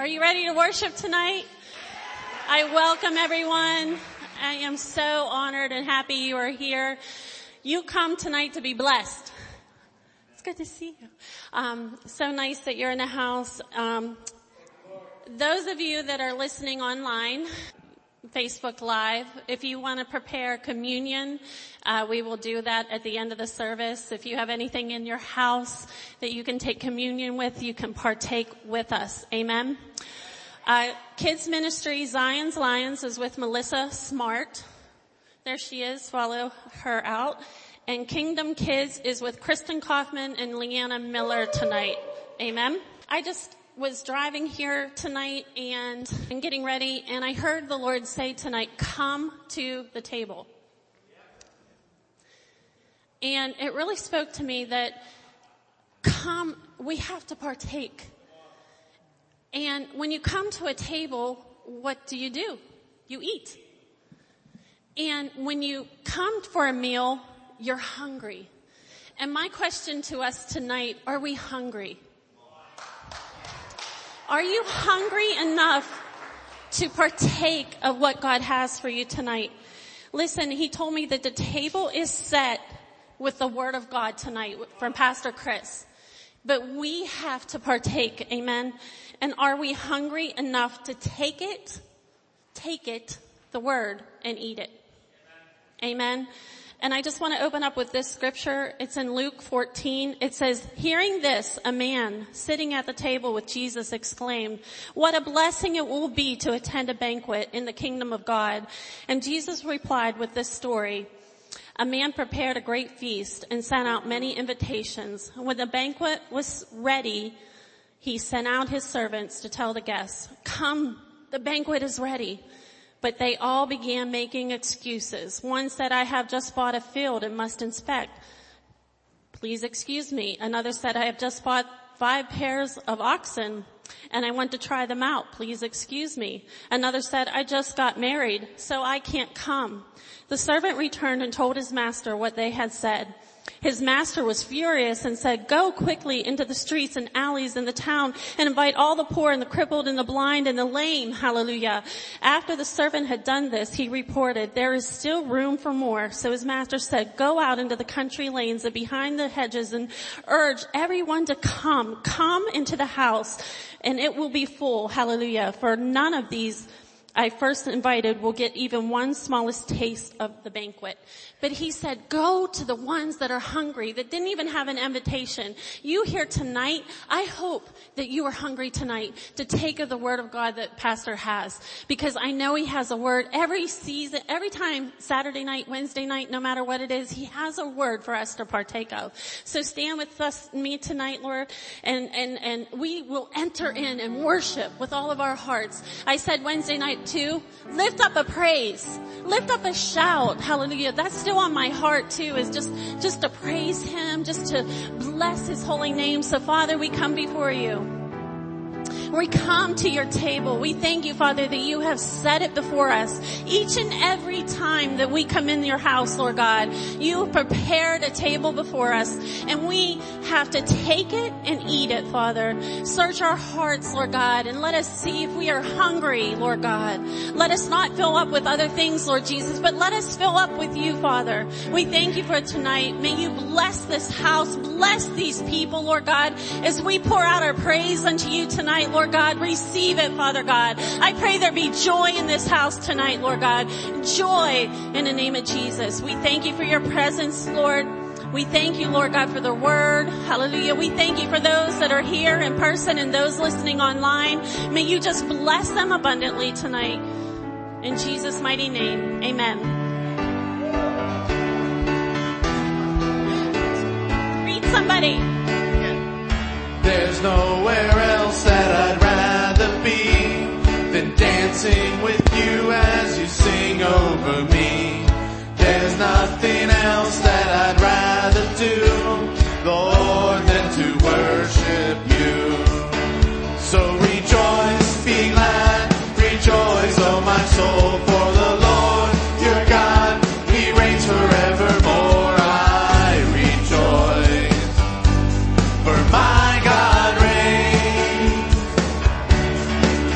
Are you ready to worship tonight? I welcome everyone. I am so honored and happy you are here. You come tonight to be blessed. It's good to see you. So nice that you're in the house. Those of you that are listening online, Facebook Live, if you want to prepare communion, we will do that at the end of the service. If you have anything in your house that you can take communion with, you can partake with us. Amen. Kids Ministry, Zion's Lions is with Melissa Smart. There she is. Follow her out. And Kingdom Kids is with Kristen Kaufman and Leanna Miller tonight. Amen. I just was driving here tonight and getting ready, and I heard the Lord say tonight, come to the table. And it really spoke to me that we have to partake. And when you come to a table, what do? You eat. And when you come for a meal, you're hungry. And my question to us tonight, are we hungry? Are you hungry enough to partake of what God has for you tonight? Listen, he told me that the table is set with the word of God tonight from Pastor Chris. But we have to partake, amen? And are we hungry enough to take it, the word, and eat it? Amen. And I just want to open up with this scripture. It's in Luke 14. It says, hearing this, a man sitting at the table with Jesus exclaimed, what a blessing it will be to attend a banquet in the kingdom of God. And Jesus replied with this story. A man prepared a great feast and sent out many invitations. When the banquet was ready, he sent out his servants to tell the guests, come, the banquet is ready. But they all began making excuses. One said, I have just bought a field and must inspect. Please excuse me. Another said, I have just bought 5 pairs of oxen and I want to try them out. Please excuse me. Another said, I just got married, so I can't come. The servant returned and told his master what they had said. His master was furious and said, go quickly into the streets and alleys in the town and invite all the poor and the crippled and the blind and the lame. Hallelujah. After the servant had done this, he reported, there is still room for more. So his master said, go out into the country lanes and behind the hedges and urge everyone to come into the house, and it will be full. Hallelujah. For none of these I first invited will get even one smallest taste of the banquet. But he said, go to the ones that are hungry, that didn't even have an invitation. You here tonight, I hope that you are hungry tonight to take of the word of God that Pastor has. Because I know he has a word every season, every time, Saturday night, Wednesday night, no matter what it is, he has a word for us to partake of. So stand with me tonight, Lord, and we will enter in and worship with all of our hearts. I said Wednesday night too, lift up a praise, lift up a shout. Hallelujah. That's still on my heart too, is just to praise him, just to bless his holy name. So Father, we come before you. We come to your table. We thank you, Father, that you have set it before us. Each and every time that we come in your house, Lord God, you have prepared a table before us, and we have to take it and eat it, Father. Search our hearts, Lord God, and let us see if we are hungry, Lord God. Let us not fill up with other things, Lord Jesus, but let us fill up with you, Father. We thank you for tonight. May you bless this house, bless these people, Lord God, as we pour out our praise unto you tonight, Lord God. Receive it, Father God. I pray there be joy in this house tonight, Lord God. Joy in the name of Jesus. We thank you for your presence, Lord. We thank you, Lord God, for the word. Hallelujah. We thank you for those that are here in person and those listening online. May you just bless them abundantly tonight. In Jesus' mighty name, amen. Read somebody. There's nowhere else that I'd rather be than dancing with you as you sing over me. There's nothing else that I'd rather do, Lord, than to worship you. So rejoice, be glad, rejoice, oh my soul, for the Lord your God, he reigns forevermore. I rejoice, for my God reigns.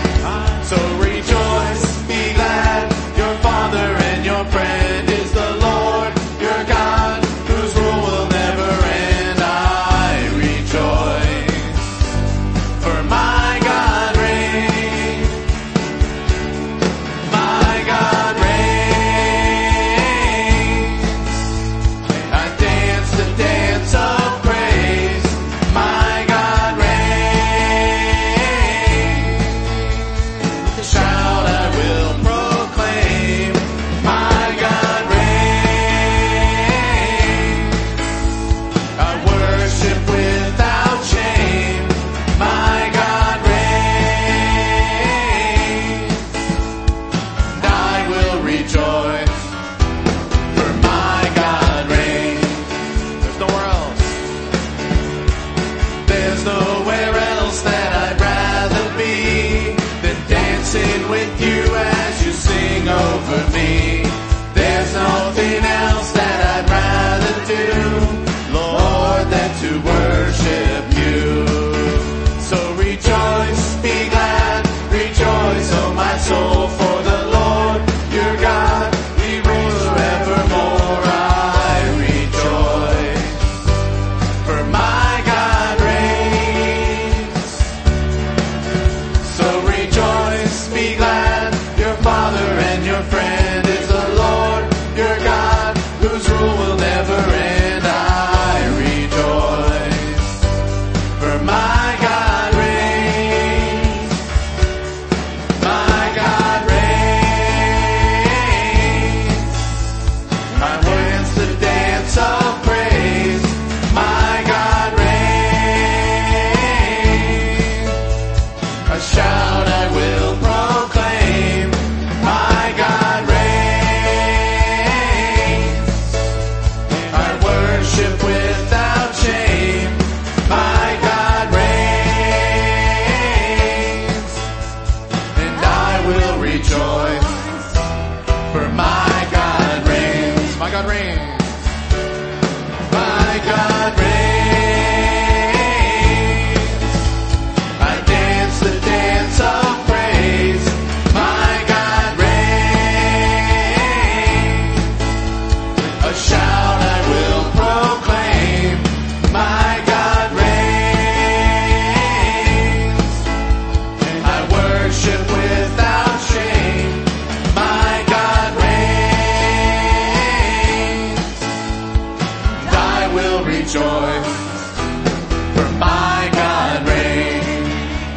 rejoice, for my God reigns.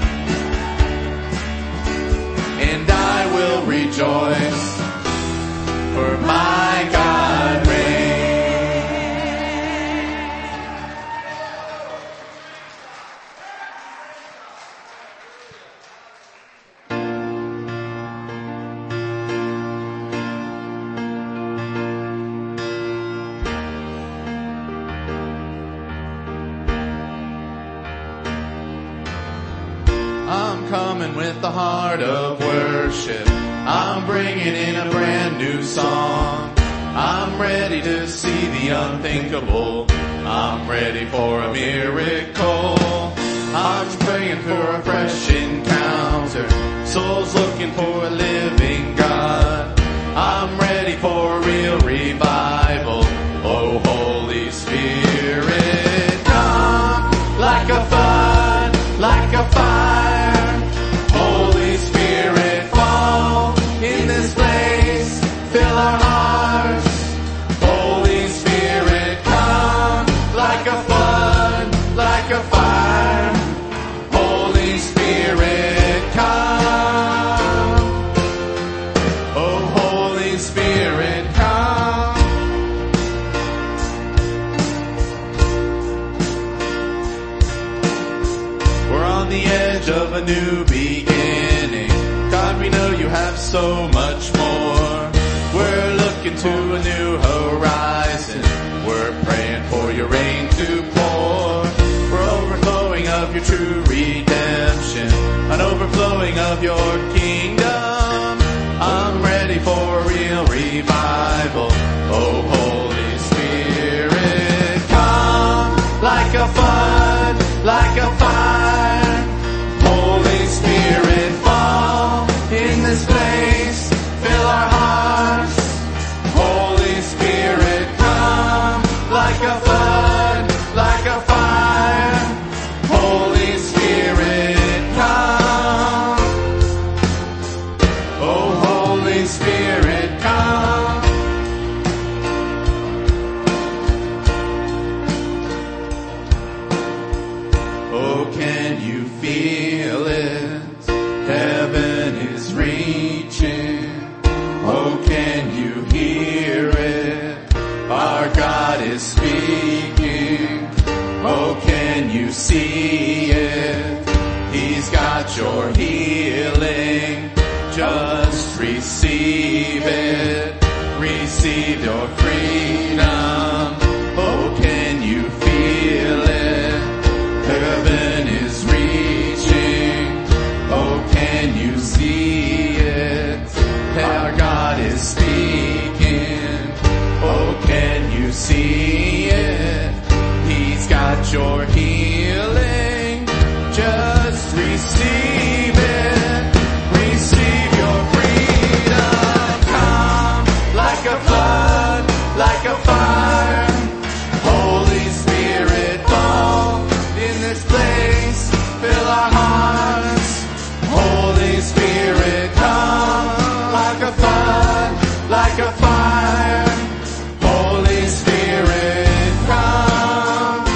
And I will rejoice, for my God reigns. I'm coming with the heart of worship. I'm bringing in a brand new song. I'm ready to see the unthinkable. I'm ready for a miracle. I'm praying for a fresh encounter. Souls looking for a living God. I'm ready for a real revival. Oh, Holy Spirit, come like a flood, like a fire. Holy Spirit, fall in this place. Fill our hearts. Holy Spirit, come like a flood, like a fire. Holy Spirit, come. Oh, Holy Spirit, come. We're on the edge of a new beginning. God, we know you have so much more. We're looking to a new horizon. We're praying for your rain to pour. We're overflowing of your true redemption, an overflowing of your kingdom. I'm ready for a real revival. Oh, Holy Spirit, come like a flood, like a fire. Holy Spirit, fall in this place. Fill our hearts. Holy Spirit, come like a flood, like a fire. Holy Spirit, come. Oh, Holy Spirit, come. Oh, can you feel it? Heaven is reaching. Oh, can you hear it? Our God is speaking. Oh, can you see it? He's got your healing. Just receive it. Receive your freedom. Oh, can you feel it? Heaven is reaching. Oh, can you see it? Our God is speaking. Oh, can you see it? He's got your healing. Just receive it. Receive your freedom. Come like a flood, like a fire. Holy Spirit, fall in this place. Fill our hearts. Holy Spirit, come like a flood, like a fire. Holy Spirit, come.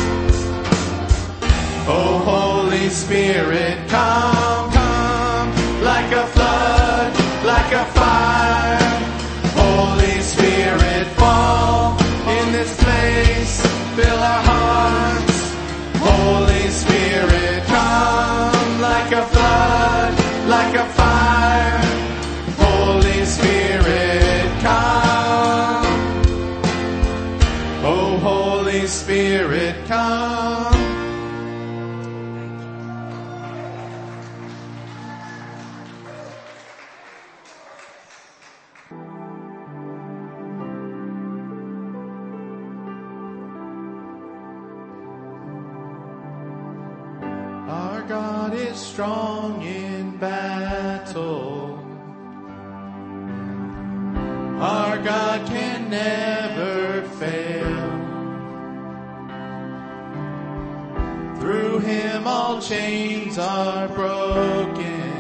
Oh, Holy Spirit, come, come like a flood, like a fire. Holy Spirit, fall in this place. Fill our hearts. Holy Spirit, come like a flood, like a fire. Holy Spirit, come. Oh, Holy Spirit, come. Our God is strong in battle. Our God can never fail. Through him all chains are broken.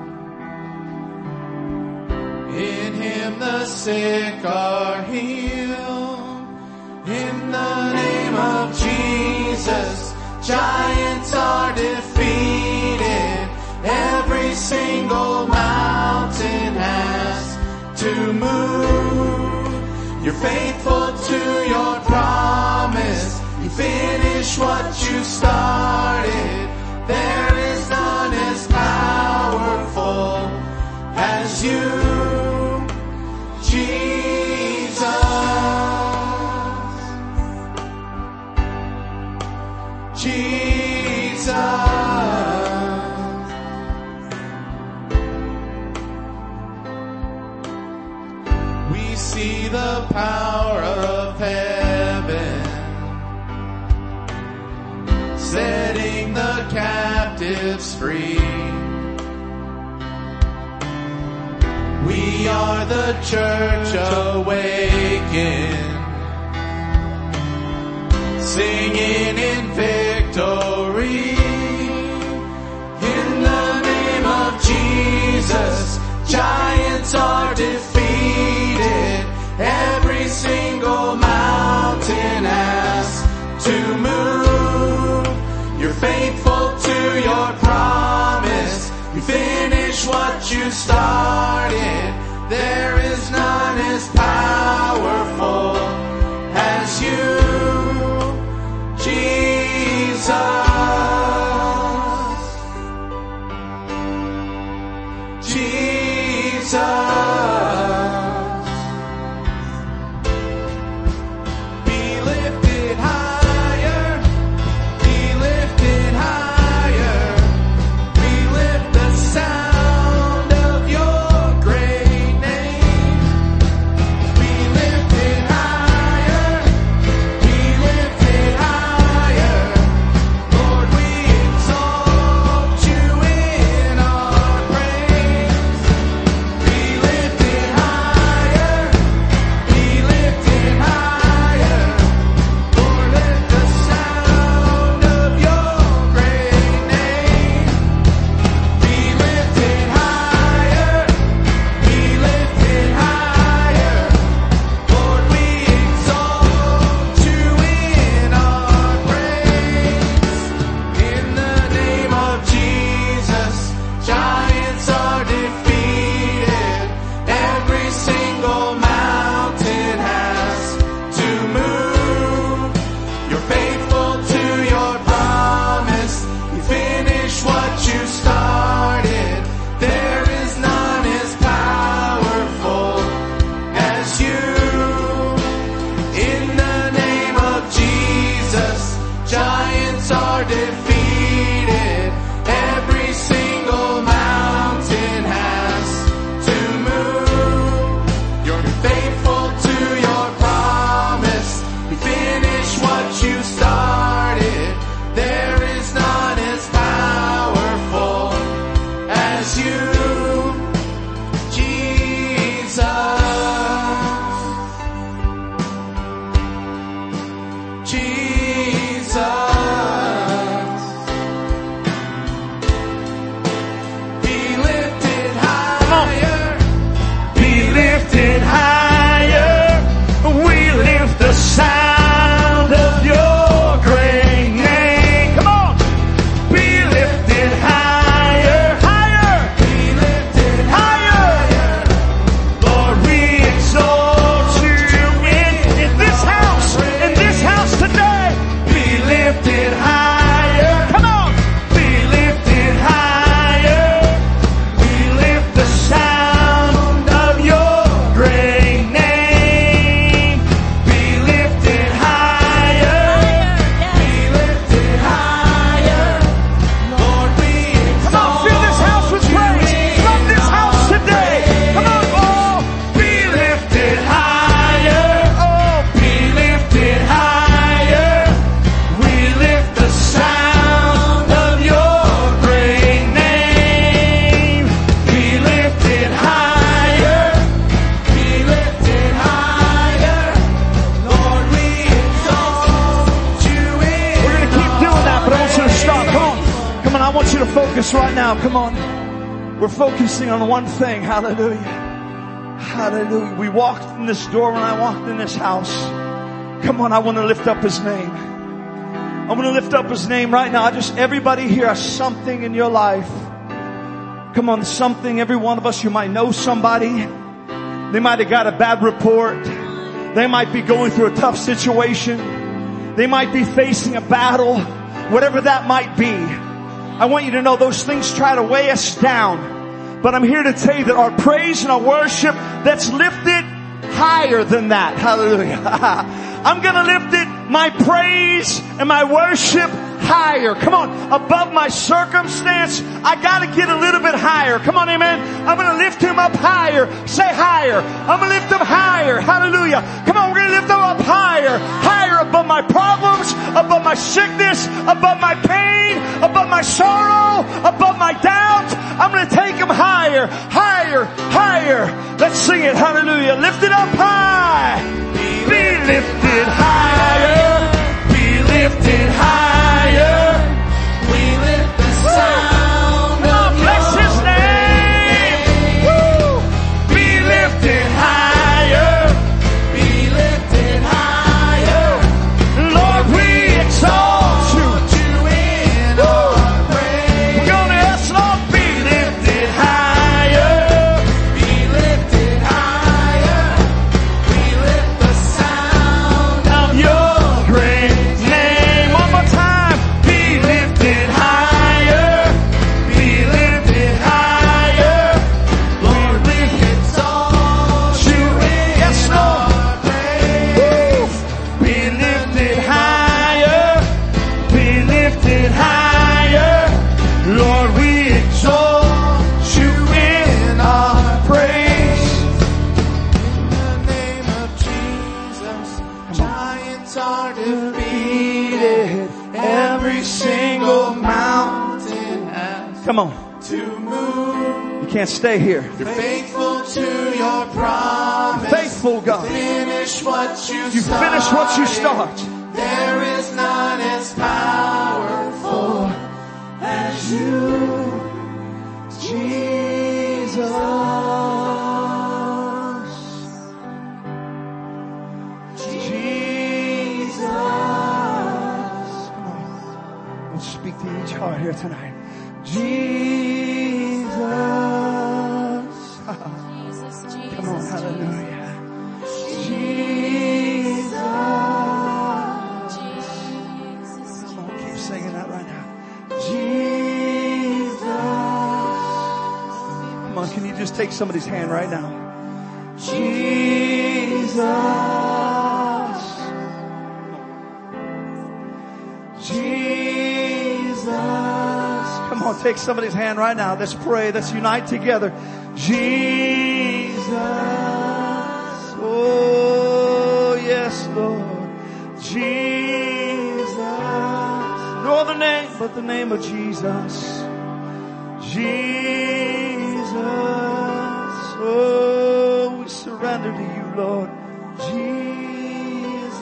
In him the sick are healed. In the name name of Jesus, giants are defeated. Every single mountain has to move. You're faithful to your promise. You finish what you started. There is none as powerful as you, Jesus. Jesus. We see the power of heaven setting the captives free. We are the church awakened, singing in victory. In the name of Jesus, giants are defeated. Every single mountain has to move. You're faithful to your promise. You finish what you started. There is none as powerful as you, Jesus. Jesus. Focus right now. Come on. We're focusing on one thing. Hallelujah. Hallelujah. We walked in this door when I walked in this house. Come on, I want to lift up His name. I want to lift up His name right now. Everybody here has something in your life. Come on, something. Every one of us, you might know somebody. They might have got a bad report. They might be going through a tough situation. They might be facing a battle. Whatever that might be. I want you to know those things try to weigh us down. But I'm here to tell you that our praise and our worship, that's lifted higher than that. Hallelujah. I'm going to lift it, my praise and my worship, higher. Come on, above my circumstance, I got to get a little bit higher. Come on, amen. I'm going to lift Him up higher. Say higher. I'm going to lift Him higher. Hallelujah. Come on, we're going to lift Him up higher. Higher above my problems, above my sickness, above my pain, above my sorrow, above my doubt. I'm going to take Him higher, higher, higher. Let's sing it. Hallelujah. Lift it up high. Be lifted higher. Be lifted higher. We lift the sound of Bless His name. Woo. Be lifted higher. Be lifted higher. Lord, we exalt You. In our praise. We're gonna ask, Lord, be lifted higher. Be lifted higher. We lift the sound Of Your great name. One more time. Be lifted higher. Be lifted higher. Lord, we exalt You. Yes, Lord. our praise. Woo. Be lifted higher. Be lifted higher. Lord, we exalt You in our praise. In the name of Jesus, giants are defeated. Every single mountain has Come on. to move. You can't stay here. You're faithful to your promise. Faithful God. Finish what you You finish what You start. There is none as powerful as You, Jesus. Jesus. Come on. We'll speak to each heart here tonight. Jesus. Jesus, Jesus. Come on, hallelujah. Jesus. Jesus. Come on, keep singing that right now. Jesus. Come on, can you just take somebody's hand right now? Jesus. Jesus. Come on, take somebody's hand right now. Let's pray. Let's unite together. Jesus. Oh, yes, Lord. Jesus. No other name but the name of Jesus. Jesus. Oh, we surrender to You, Lord. Jesus.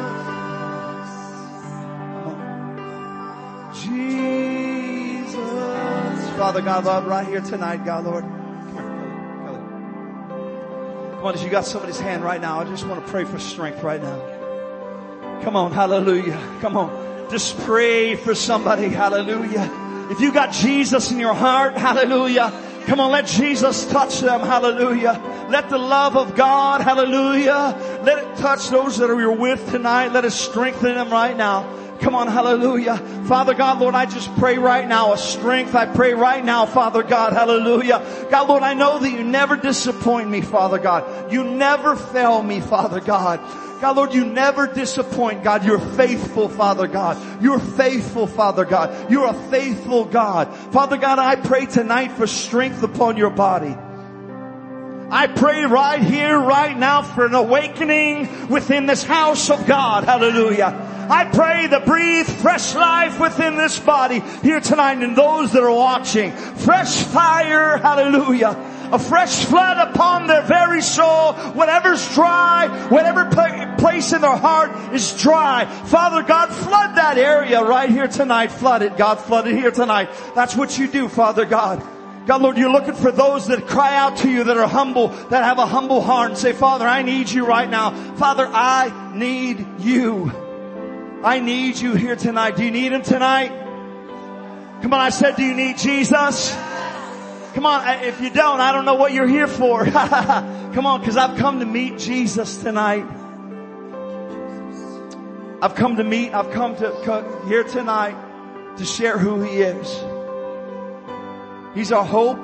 Jesus. Father God, Lord, right here tonight, God, Lord. Come here, Kelly. Come on, as you got somebody's hand right now, I just want to pray for strength right now. Come on, hallelujah. Come on. Just pray for somebody, hallelujah. If you got Jesus in your heart, hallelujah. Come on, let Jesus touch them, hallelujah. Let the love of God, hallelujah. Let it touch those that are you're with tonight. Let it strengthen them right now. Come on, hallelujah. Father God, Lord, I just pray right now a strength. I pray right now, Father God, hallelujah. God, Lord, I know that You never disappoint me, Father God. You never fail me, Father God. God, Lord, You never disappoint, God. You're faithful, Father God. You're faithful, Father God. You're a faithful God. Father God, I pray tonight for strength upon Your body. I pray right here, right now for an awakening within this house of God. Hallelujah. I pray to breathe fresh life within this body here tonight and those that are watching. Fresh fire, hallelujah. A fresh flood upon their very soul. Whatever's dry, whatever place in their heart is dry. Father God, flood that area right here tonight. Flood it, God. Flood it here tonight. That's what You do, Father God. God, Lord, you're looking for those that cry out to you, that are humble, that have a humble heart and say, Father, I need you right now. Father, I need you. I need you here tonight. Do you need him tonight? Come on, I said, do you need Jesus? Come on, if you don't, I don't know what you're here for. Come on, because I've come to meet Jesus tonight. I've come to here tonight to share who he is. He's our hope.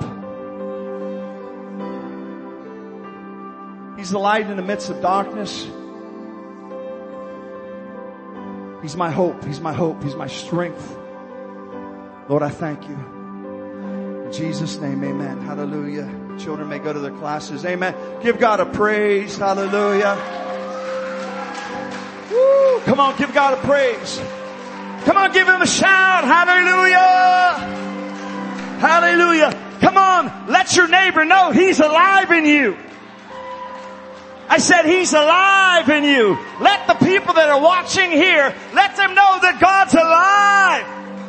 He's the light in the midst of darkness. He's my hope. He's my hope. He's my strength. Lord, I thank you. In Jesus' name, amen. Hallelujah. Children may go to their classes. Amen. Give God a praise. Hallelujah. Woo. Come on, give God a praise. Come on, give him a shout. Hallelujah. Hallelujah. Come on, let your neighbor know he's alive in you. I said he's alive in you. Let the people that are watching here, let them know that God's alive.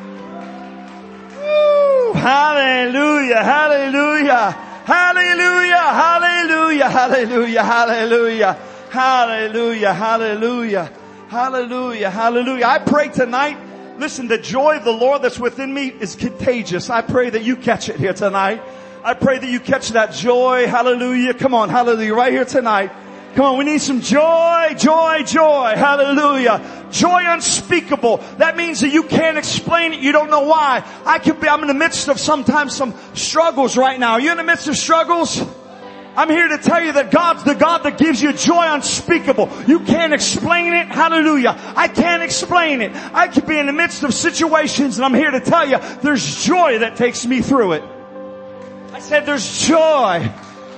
Woo. Hallelujah, hallelujah, hallelujah, hallelujah, hallelujah, hallelujah, hallelujah, hallelujah, hallelujah, hallelujah. I pray tonight, listen, the joy of the Lord that's within me is contagious. I pray that you catch it here tonight. I pray that you catch that joy. Hallelujah. Come on, hallelujah, right here tonight. Come on, we need some joy, joy, joy. Hallelujah. Joy unspeakable. That means that you can't explain it. You don't know why. I'm in the midst of sometimes some struggles right now. Are you in the midst of struggles? I'm here to tell you that God's the God that gives you joy unspeakable. You can't explain it. Hallelujah. I can't explain it. I could be in the midst of situations and I'm here to tell you there's joy that takes me through it. I said there's joy.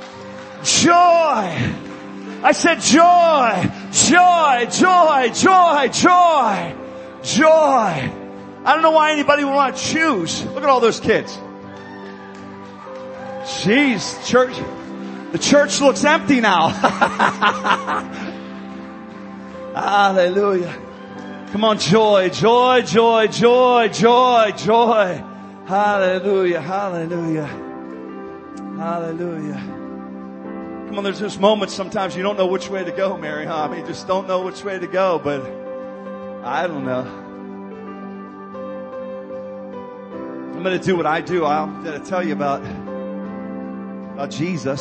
Joy. I said joy, joy, joy, joy, joy, joy. I don't know why anybody would want to choose. Look at all those kids. Jeez, church. The church looks empty now. Hallelujah. Come on, joy, joy, joy, joy, joy, joy. Hallelujah, hallelujah, hallelujah. Come on, there's just moments sometimes you don't know which way to go, Mary, huh? I mean, just don't know which way to go, but I don't know. I'm going to do what I do. I'm going to tell you about Jesus.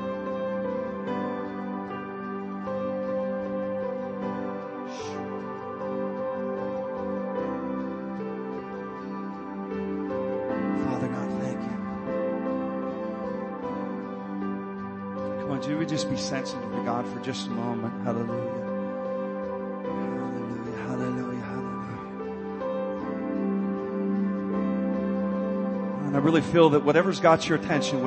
Would you just be sensitive to God for just a moment? Hallelujah. Hallelujah. Hallelujah. Hallelujah. And I really feel that whatever's got your attention,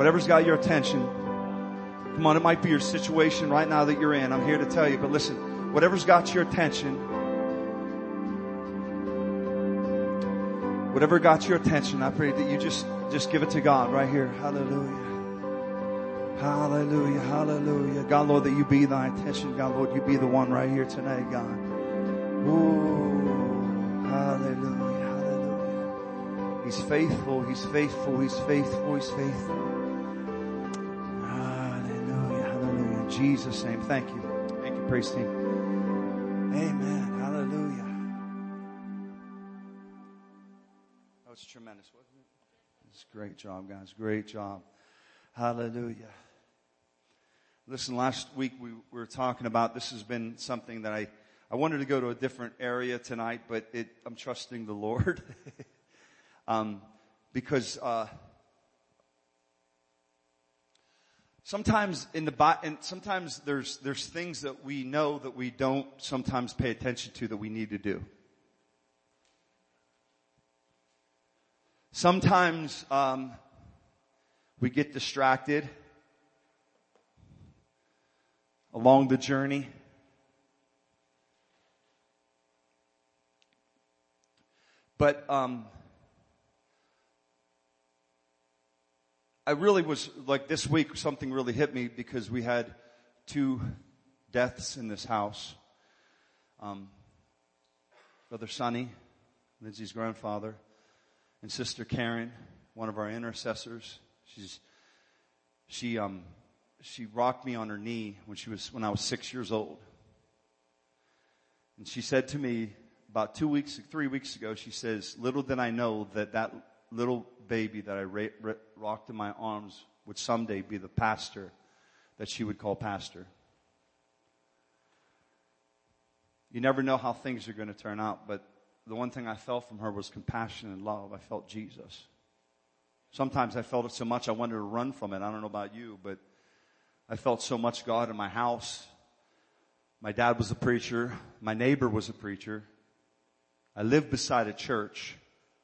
come on, it might be your situation right now that you're in. I'm here to tell you, but listen, whatever's got your attention, I pray that you just give it to God right here. Hallelujah. Hallelujah, hallelujah. God, Lord, that you be thy attention. God, Lord, you be the one right here tonight, God. Ooh, hallelujah, hallelujah. He's faithful, he's faithful, he's faithful, he's faithful. Hallelujah, hallelujah. In Jesus' name, thank you. Thank you, praise team. Amen, hallelujah. That was tremendous, wasn't it? It's a great job, guys, great job. Hallelujah. Listen, last week we were talking about, this has been something that I wanted to go to a different area tonight, but I'm trusting the Lord. Because sometimes sometimes there's things that we know that we don't sometimes pay attention to that we need to do. Sometimes we get distracted along the journey. But I really was, like this week, something really hit me because we had 2 deaths in this house. Brother Sonny, Lindsay's grandfather, and Sister Karen, one of our intercessors. She rocked me on her knee when I was 6 years old. And she said to me about 3 weeks ago, she says, little did I know that little baby that I rocked in my arms would someday be the pastor that she would call pastor. You never know how things are going to turn out, but the one thing I felt from her was compassion and love. I felt Jesus. Sometimes I felt it so much I wanted to run from it. I don't know about you, but I felt so much God in my house. My dad was a preacher. My neighbor was a preacher. I lived beside a church.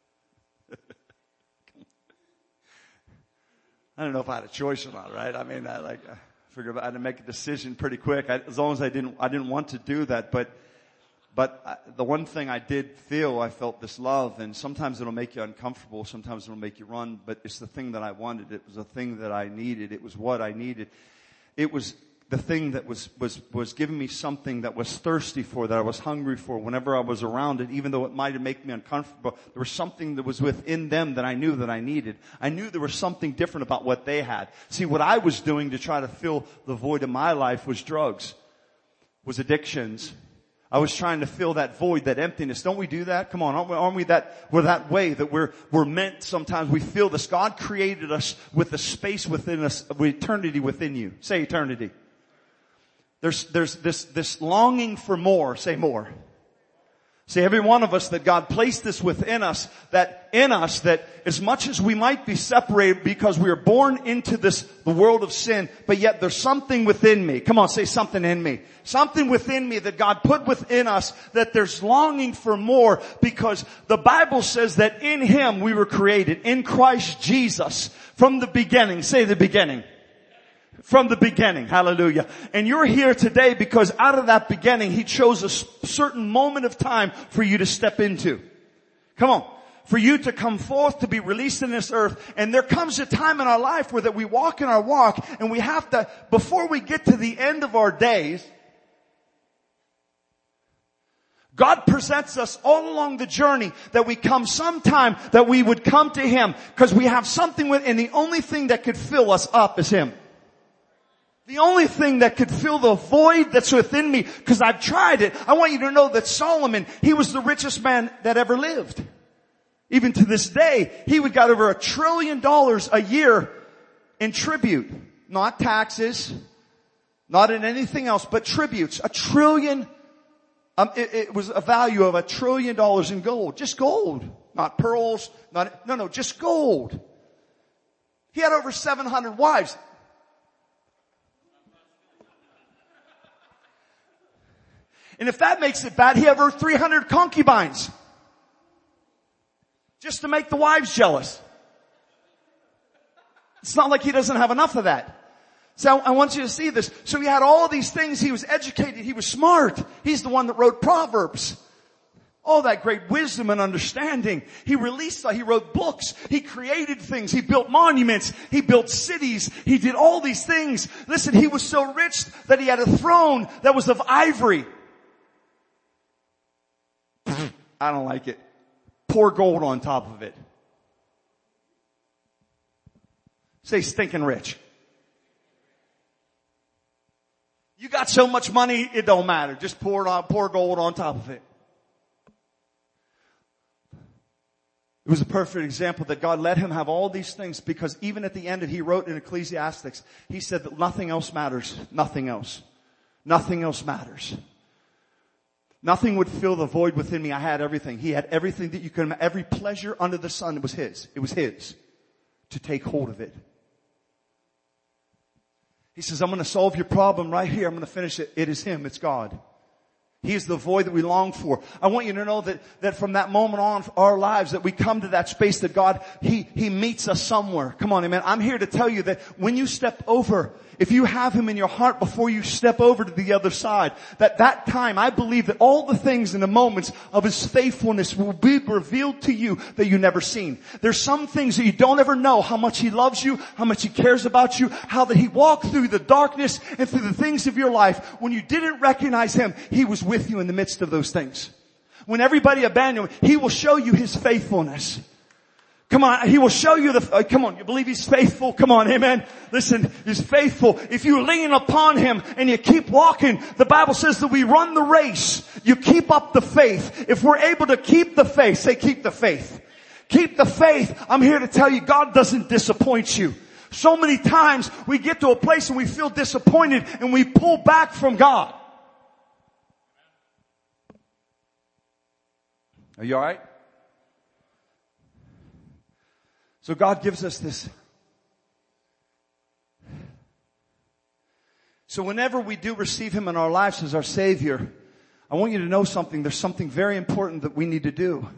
I don't know if I had a choice or not, right? I mean, I figured I had to make a decision pretty quick. As long as I didn't want to do that, but the one thing I did feel, I felt this love, and sometimes it'll make you uncomfortable, sometimes it'll make you run, but it's the thing that I wanted. It was the thing that I needed. It was what I needed. It was the thing that was giving me something that was thirsty for, that I was hungry for whenever I was around it, even though it might have made me uncomfortable. There was something that was within them that I knew that I needed. I knew there was something different about what they had. See, what I was doing to try to fill the void in my life was drugs, was addictions. I was trying to fill that void, that emptiness. Don't we do that? Come on, aren't we we're that way, that we're meant sometimes. We feel this. God created us with a space within us, with eternity within you. Say eternity. There's this longing for more. Say more. See, every one of us, that God placed this within us, that as much as we might be separated because we are born into the world of sin, but yet there's something within me. Come on, say something in me. Something within me that God put within us, that there's longing for more, because the Bible says that in Him we were created, in Christ Jesus, from the beginning. Say the beginning. From the beginning. Hallelujah. And you're here today because out of that beginning, He chose a certain moment of time for you to step into. Come on. For you to come forth, to be released in this earth. And there comes a time in our life where that we walk in our walk, and we have to, before we get to the end of our days, God presents us all along the journey that we come sometime that we would come to Him, because we have something and the only thing that could fill us up is Him. The only thing that could fill the void that's within me, because I've tried it. I want you to know that Solomon, he was the richest man that ever lived. Even to this day, he would got over $1 trillion a year in tribute. Not taxes, not in anything else, but tributes. $1 trillion. It was a value of $1 trillion in gold. Just gold. Not pearls, just gold. He had over 700 wives. And if that makes it bad, he had over 300 concubines. Just to make the wives jealous. It's not like he doesn't have enough of that. So I want you to see this. So he had all these things. He was educated. He was smart. He's the one that wrote Proverbs. All that great wisdom and understanding. He wrote books. He created things. He built monuments. He built cities. He did all these things. Listen, he was so rich that he had a throne that was of ivory. I don't like it. Pour gold on top of it. Say stinking rich. You got so much money, it don't matter. Just pour gold on top of it. It was a perfect example that God let him have all these things, because even at the end, he wrote in Ecclesiastes, he said that nothing else matters. Nothing else. Nothing else matters. Nothing would fill the void within me. I had everything. He had everything that you could imagine. Every pleasure under the sun, it was his. It was his to take hold of it. He says, I'm going to solve your problem right here. I'm going to finish it. It is Him. It's God. He is the void that we long for. I want you to know that from that moment on, our lives, that we come to that space that God, He meets us somewhere. Come on, amen. I'm here to tell you that when you step over, if you have Him in your heart before you step over to the other side, that time, I believe that all the things and the moments of His faithfulness will be revealed to you that you never seen. There's some things that you don't ever know, how much He loves you, how much He cares about you, how that He walked through the darkness and through the things of your life. When you didn't recognize Him, He was with you in the midst of those things. When everybody abandoned Him, He will show you His faithfulness. Come on, He will show you come on, you believe He's faithful? Come on, amen. Listen, He's faithful. If you lean upon Him and you keep walking, the Bible says that we run the race. You keep up the faith. If we're able to keep the faith, say keep the faith. Keep the faith. I'm here to tell you, God doesn't disappoint you. So many times we get to a place and we feel disappointed and we pull back from God. Are you alright? So God gives us this. So whenever we do receive Him in our lives as our Savior, I want you to know something. There's something very important that we need to do.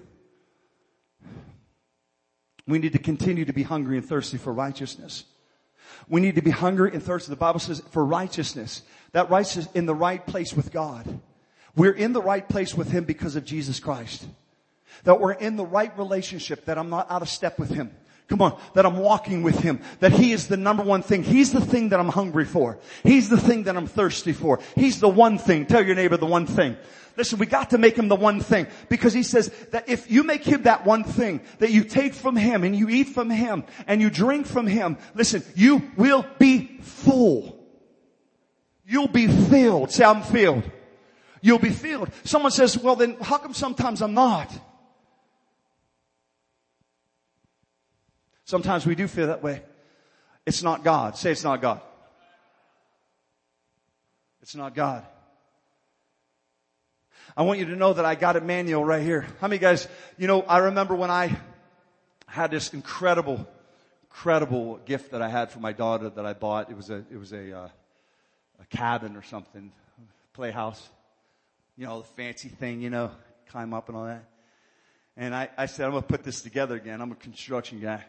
We need to continue to be hungry and thirsty for righteousness. We need to be hungry and thirsty. The Bible says for righteousness. That righteousness in the right place with God. We're in the right place with Him because of Jesus Christ. That we're in the right relationship. That I'm not out of step with Him. Come on, that I'm walking with Him. That He is the number one thing. He's the thing that I'm hungry for. He's the thing that I'm thirsty for. He's the one thing. Tell your neighbor the one thing. Listen, we got to make Him the one thing. Because He says that if you make Him that one thing, that you take from Him and you eat from Him and you drink from Him, listen, you will be full. You'll be filled. Say, I'm filled. You'll be filled. Someone says, well then, how come sometimes I'm not? Sometimes we do feel that way. It's not God. Say it's not God. It's not God. I want you to know that I got Emmanuel right here. How many guys, I remember when I had this incredible gift that I had for my daughter that I bought. It was a cabin or something, playhouse. The fancy thing, climb up and all that. And I said, I'm going to put this together again. I'm a construction guy.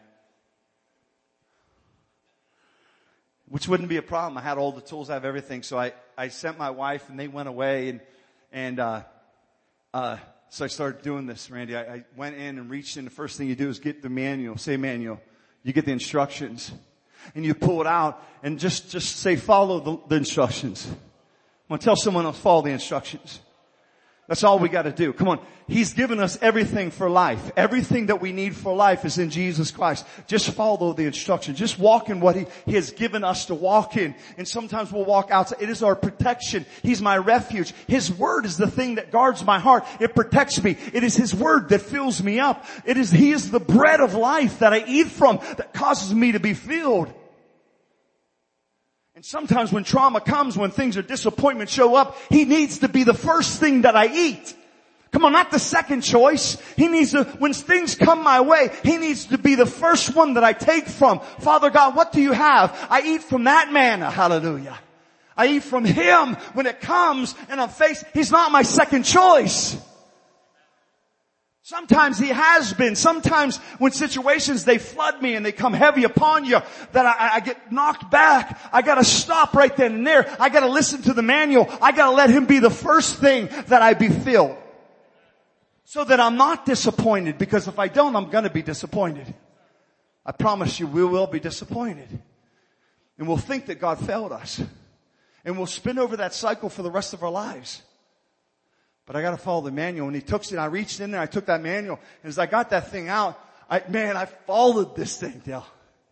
Which wouldn't be a problem. I had all the tools, I have everything. So I sent my wife and they went away and so I started doing this, Randy. I went in and reached in. The first thing you do is get the manual. Say manual. You get the instructions and you pull it out and just say follow the instructions. I'm going to tell someone else follow the instructions. That's all we got to do. Come on. He's given us everything for life. Everything that we need for life is in Jesus Christ. Just follow the instructions. Just walk in what He has given us to walk in. And sometimes we'll walk outside. It is our protection. He's my refuge. His word is the thing that guards my heart. It protects me. It is His word that fills me up. He is the bread of life that I eat from that causes me to be filled. And sometimes when trauma comes, when things or disappointment show up, He needs to be the first thing that I eat. Come on, not the second choice. He needs to, when things come my way, He needs to be the first one that I take from. Father God, what do you have? I eat from that manna. Hallelujah. I eat from Him when it comes and I'm faced. He's not my second choice. Sometimes He has been. Sometimes when situations, they flood me and they come heavy upon you, that I get knocked back. I gotta stop right then and there. I gotta listen to the manual. I gotta let Him be the first thing that I be filled. So that I'm not disappointed, because if I don't, I'm gonna be disappointed. I promise you, we will be disappointed. And we'll think that God failed us. And we'll spin over that cycle for the rest of our lives. But I gotta follow the manual. And He took it, I reached in there, I took that manual, and as I got that thing out, I followed this thing, Dale.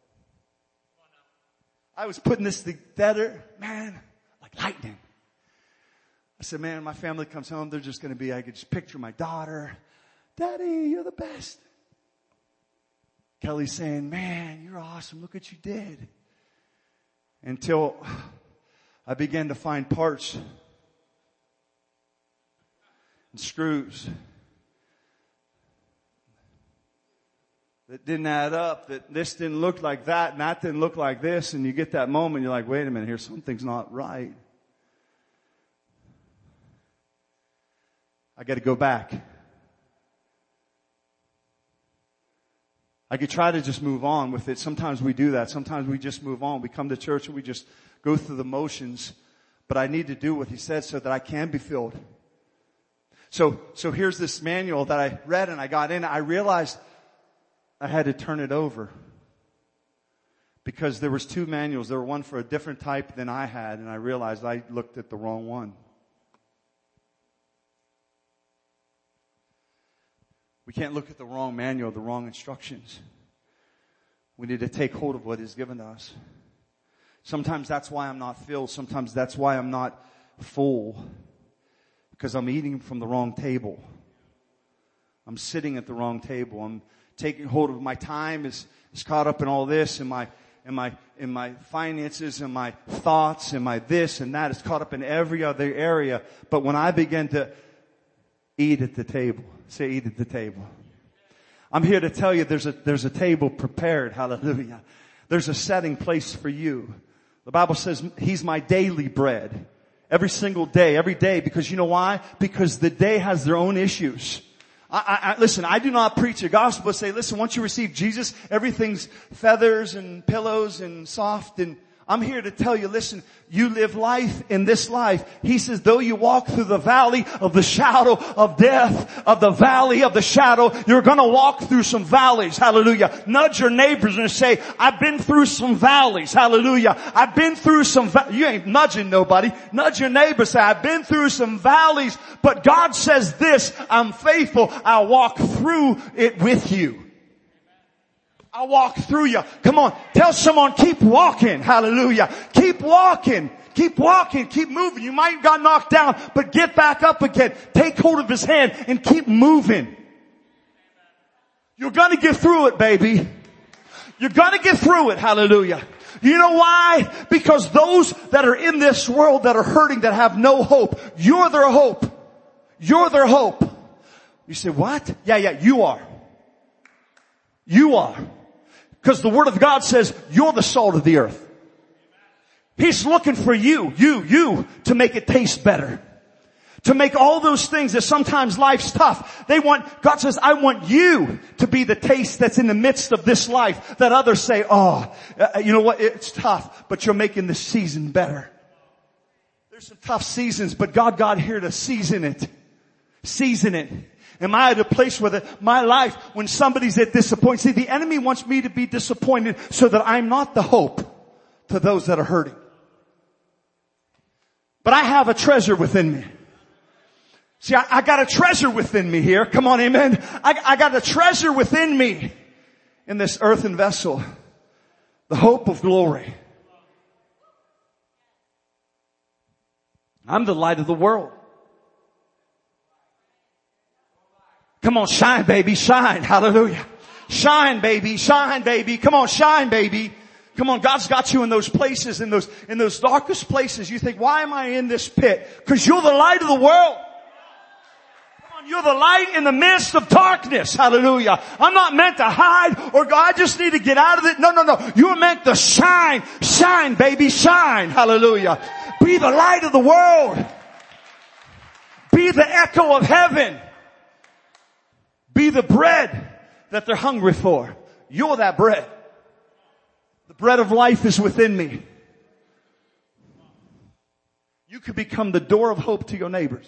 I was putting this together, man, like lightning. I said, man, my family comes home, they're just gonna be, I could just picture my daughter. Daddy, you're the best. Kelly's saying, man, you're awesome, look what you did. Until I began to find parts and screws that didn't add up, that this didn't look like that and that didn't look like this, and you get that moment, you're like, wait a minute, here, something's not right. I gotta go back. I could try to just move on with it. Sometimes we do that. Sometimes we just move on. We come to church and we just go through the motions. But I need to do what He said so that I can be filled. So here's this manual that I read and I got in. I realized I had to turn it over. Because there was two manuals. There were one for a different type than I had, and I realized I looked at the wrong one. We can't look at the wrong manual, the wrong instructions. We need to take hold of what He's given to us. Sometimes that's why I'm not filled. Sometimes that's why I'm not full. Because I'm eating from the wrong table. I'm sitting at the wrong table. I'm taking hold of my time is caught up in all this, and my finances, and my thoughts, and my this and that is caught up in every other area. But when I begin to eat at the table, say eat at the table. I'm here to tell you there's a table prepared. Hallelujah. There's a setting place for you. The Bible says He's my daily bread. Every single day, every day. Because you know why? Because the day has their own issues. Listen, I do not preach a gospel. Say, listen, once you receive Jesus, everything's feathers and pillows and soft. And I'm here to tell you, listen, you live life in this life. He says, though you walk through the valley of the shadow of death, of the valley of the shadow, you're gonna walk through some valleys. Hallelujah. Nudge your neighbors and say, I've been through some valleys. Hallelujah. I've been through some you ain't nudging nobody. Nudge your neighbor, say, I've been through some valleys, but God says this, I'm faithful. I'll walk through it with you. I'll walk through you. Come on. Tell someone, keep walking. Hallelujah. Keep walking. Keep walking. Keep moving. You might have got knocked down, but get back up again. Take hold of His hand and keep moving. You're gonna get through it, baby. You're gonna get through it. Hallelujah. You know why? Because those that are in this world that are hurting, that have no hope, you're their hope. You're their hope. You say, what? Yeah, you are. You are. Because the Word of God says you're the salt of the earth. He's looking for you to make it taste better. To make all those things that sometimes life's tough. God says, I want you to be the taste that's in the midst of this life that others say, you know what? It's tough, but you're making this season better. There's some tough seasons, but God got here to season it. Season it. Am I at a place where my life, when somebody's at disappointment, see, the enemy wants me to be disappointed so that I'm not the hope to those that are hurting. But I have a treasure within me. See, I got a treasure within me here. Come on, amen. I got a treasure within me in this earthen vessel. The hope of glory. I'm the light of the world. Come on, shine, baby, shine. Hallelujah. Shine, baby, shine, baby. Come on, shine, baby. Come on, God's got you in those places, in those darkest places. You think, why am I in this pit? Because you're the light of the world. Come on, you're the light in the midst of darkness. Hallelujah. I'm not meant to hide or go, I just need to get out of it. No. You're meant to shine. Shine, baby, shine. Hallelujah. Be the light of the world. Be the echo of heaven. Be the bread that they're hungry for. You're that bread. The bread of life is within me. You could become the door of hope to your neighbors.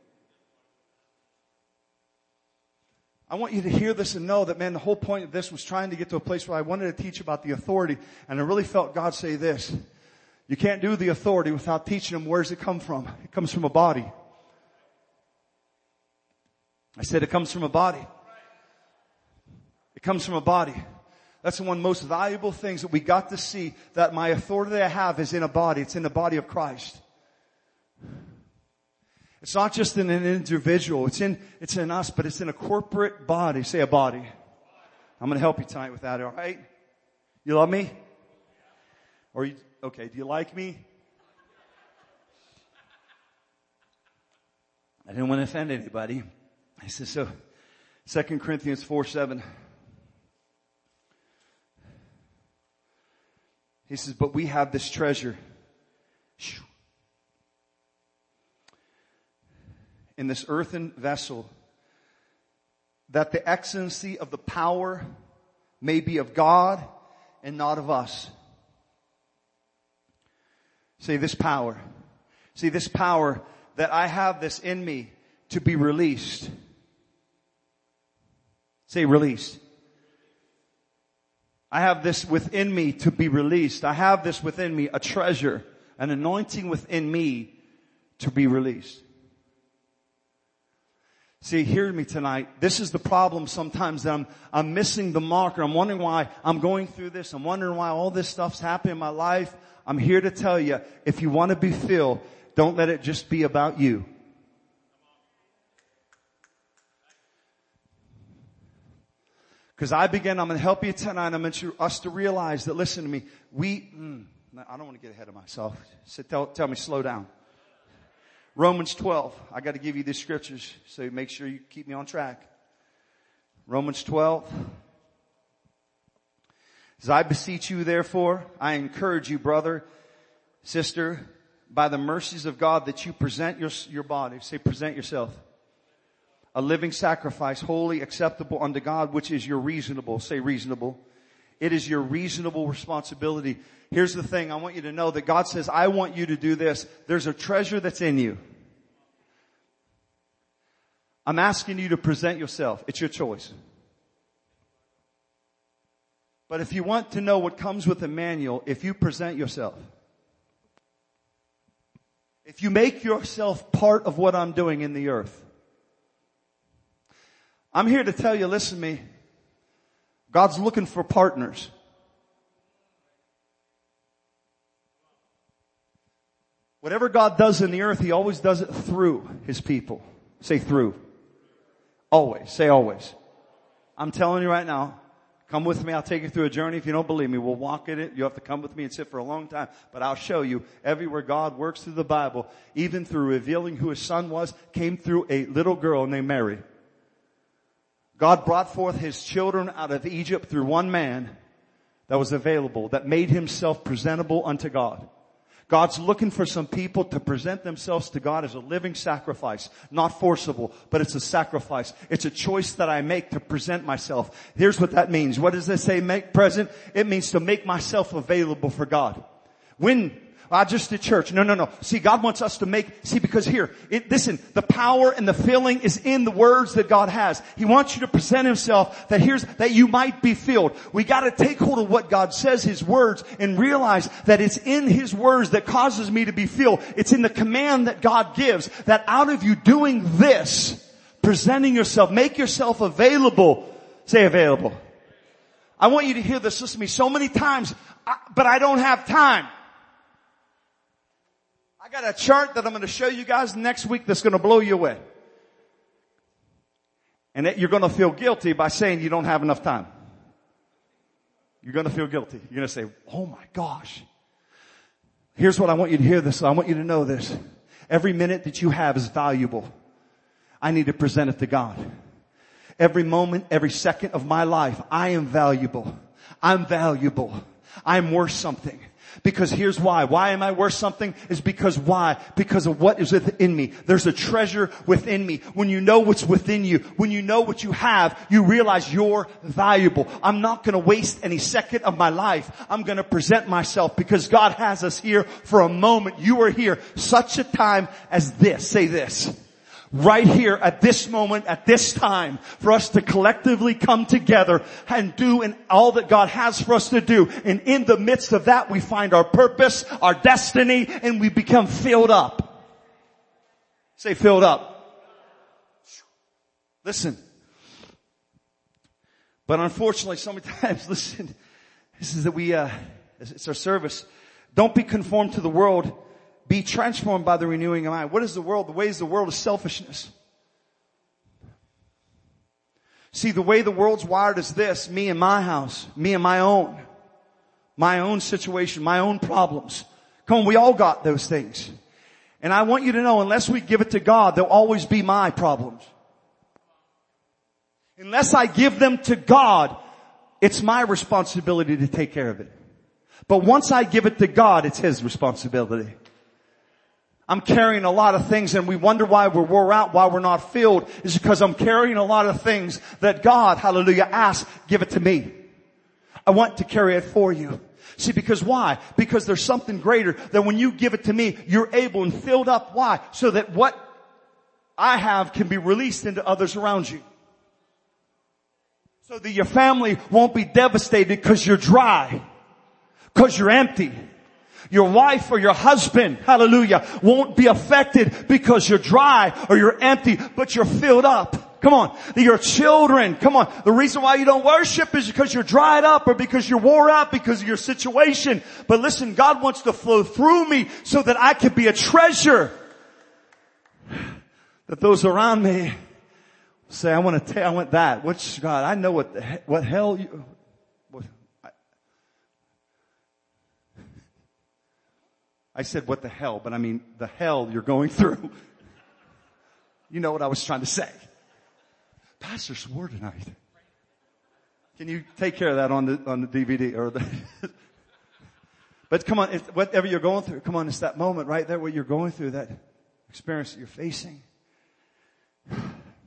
I want you to hear this and know that, man, the whole point of this was trying to get to a place where I wanted to teach about the authority. And I really felt God say this. You can't do the authority without teaching them where does it come from. It comes from a body. I said it comes from a body. It comes from a body. That's the one most valuable things that we got to see, that my authority that I have is in a body. It's in the body of Christ. It's not just in an individual. It's in us, but it's in a corporate body. Say a body. I'm going to help you tonight with that, all right? You love me? Okay, do you like me? I didn't want to offend anybody. I said, so 2 Corinthians 4:7. He says, but we have this treasure in this earthen vessel, that the excellency of the power may be of God and not of us. Say this power. See this power, that I have this in me to be released. Say released. I have this within me to be released. I have this within me, a treasure, an anointing within me to be released. See, hear me tonight. This is the problem sometimes that I'm missing the mark, or I'm wondering why I'm going through this. I'm wondering why all this stuff's happening in my life. I'm here to tell you, if you want to be filled, don't let it just be about you. Because I'm going to help you tonight. I want us to realize that, listen to me, I don't want to get ahead of myself. So tell me, slow down. Romans 12. I got to give you these scriptures, so make sure you keep me on track. Romans 12. As I beseech you, therefore, I encourage you, brother, sister, by the mercies of God, that you present your body. Say, present yourself. A living sacrifice, holy, acceptable unto God, which is your reasonable. Say reasonable. It is your reasonable responsibility. Here's the thing. I want you to know that God says, I want you to do this. There's a treasure that's in you. I'm asking you to present yourself. It's your choice. But if you want to know what comes with Emmanuel, if you present yourself, if you make yourself part of what I'm doing in the earth, I'm here to tell you, listen to me, God's looking for partners. Whatever God does in the earth, He always does it through His people. Say through. Always. Say always. I'm telling you right now, come with me. I'll take you through a journey. If you don't believe me, we'll walk in it. You have to come with me and sit for a long time. But I'll show you everywhere God works through the Bible, even through revealing who His Son was, came through a little girl named Mary. God brought forth His children out of Egypt through one man that was available, that made himself presentable unto God. God's looking for some people to present themselves to God as a living sacrifice. Not forcible, but it's a sacrifice. It's a choice that I make to present myself. Here's what that means. What does it say, make present? It means to make myself available for God. When just at church. No. See, God wants us to because listen, the power and the filling is in the words that God has. He wants you to present Himself that you might be filled. We gotta take hold of what God says, His words, and realize that it's in His words that causes me to be filled. It's in the command that God gives, that out of you doing this, presenting yourself, make yourself available. Say available. I want you to hear this. Listen to me. So many times, but I don't have time. I got a chart that I'm going to show you guys next week that's going to blow you away. And you're going to feel guilty by saying you don't have enough time. You're going to feel guilty. You're going to say, oh my gosh. Here's what I want you to hear this. I want you to know this. Every minute that you have is valuable. I need to present it to God. Every moment, every second of my life, I am valuable. I'm valuable. I'm worth something. Because here's why. Why am I worth something? Is because why? Because of what is within me. There's a treasure within me. When you know what's within you, when you know what you have, you realize you're valuable. I'm not going to waste any second of my life. I'm going to present myself because God has us here for a moment. You are here such a time as this. Say this. Right here at this moment, at this time, for us to collectively come together and do all that God has for us to do. And in the midst of that, we find our purpose, our destiny, and we become filled up. Say filled up. Listen. But unfortunately, so many times, listen, this is that it's our service. Don't be conformed to the world. Be transformed by the renewing of mind. What is the world? The ways of the world is selfishness. See, the way the world's wired is this: me and my house, me and my own situation, my own problems. Come on, we all got those things. And I want you to know, unless we give it to God, they'll always be my problems. Unless I give them to God, it's my responsibility to take care of it. But once I give it to God, it's His responsibility. I'm carrying a lot of things, and we wonder why we're wore out, why we're not filled, is because I'm carrying a lot of things that God, hallelujah, asks, give it to me. I want to carry it for you. See, because why? Because there's something greater that when you give it to me, you're able and filled up. Why? So that what I have can be released into others around you. So that your family won't be devastated because you're dry, because you're empty. Your wife or your husband, hallelujah, won't be affected because you're dry or you're empty, but you're filled up. Come on. Your children, come on. The reason why you don't worship is because you're dried up or because you're wore out because of your situation. But listen, God wants to flow through me so that I can be a treasure. That those around me say, I want that. Which, God, I know what hell you, I said, what the hell, but I mean the hell you're going through. You know what I was trying to say. Pastor swore tonight. Can you take care of that on the DVD or the, but come on, whatever you're going through, come on, it's that moment right there, what you're going through, that experience that you're facing. But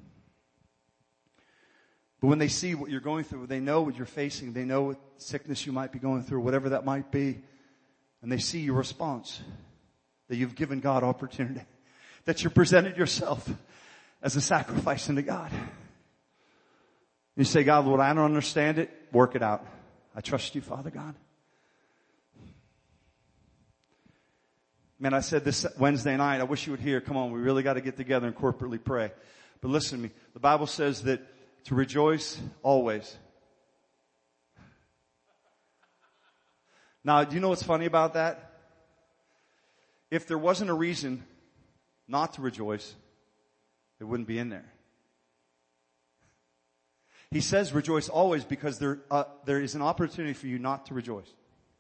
when they see what you're going through, they know what you're facing, they know what sickness you might be going through, whatever that might be, and they see your response, that you've given God opportunity, that you presented yourself as a sacrifice unto God. You say, God, Lord, I don't understand it. Work it out. I trust you, Father God. Man, I said this Wednesday night, I wish you would hear, come on, we really got to get together and corporately pray. But listen to me. The Bible says that to rejoice always. Now, do you know what's funny about that? If there wasn't a reason not to rejoice, it wouldn't be in there. He says rejoice always because there is an opportunity for you not to rejoice.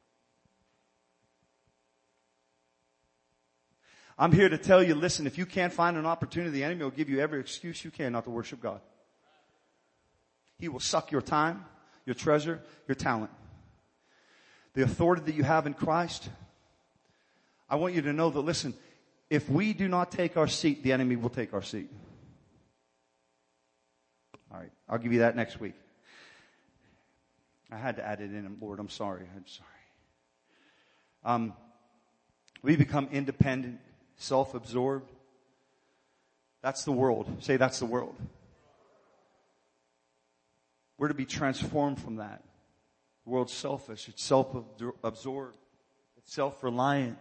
I'm here to tell you, listen, if you can't find an opportunity, the enemy will give you every excuse you can not to worship God. He will suck your time, your treasure, your talent. The authority that you have in Christ. I want you to know that, listen, if we do not take our seat, the enemy will take our seat. All right, I'll give you that next week. I had to add it in, Lord, I'm sorry. We become independent, self-absorbed. That's the world. Say, that's the world. We're to be transformed from that. The world's selfish. It's self-absorbed. It's self-reliant.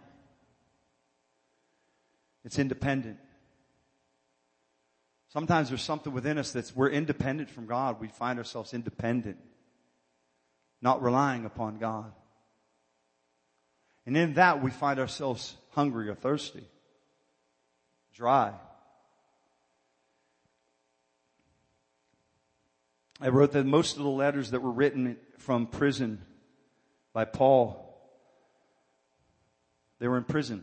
It's independent. Sometimes there's something within us we're independent from God. We find ourselves independent. Not relying upon God. And in that we find ourselves hungry or thirsty. Dry. I wrote that most of the letters that were written from prison by Paul, they were in prison.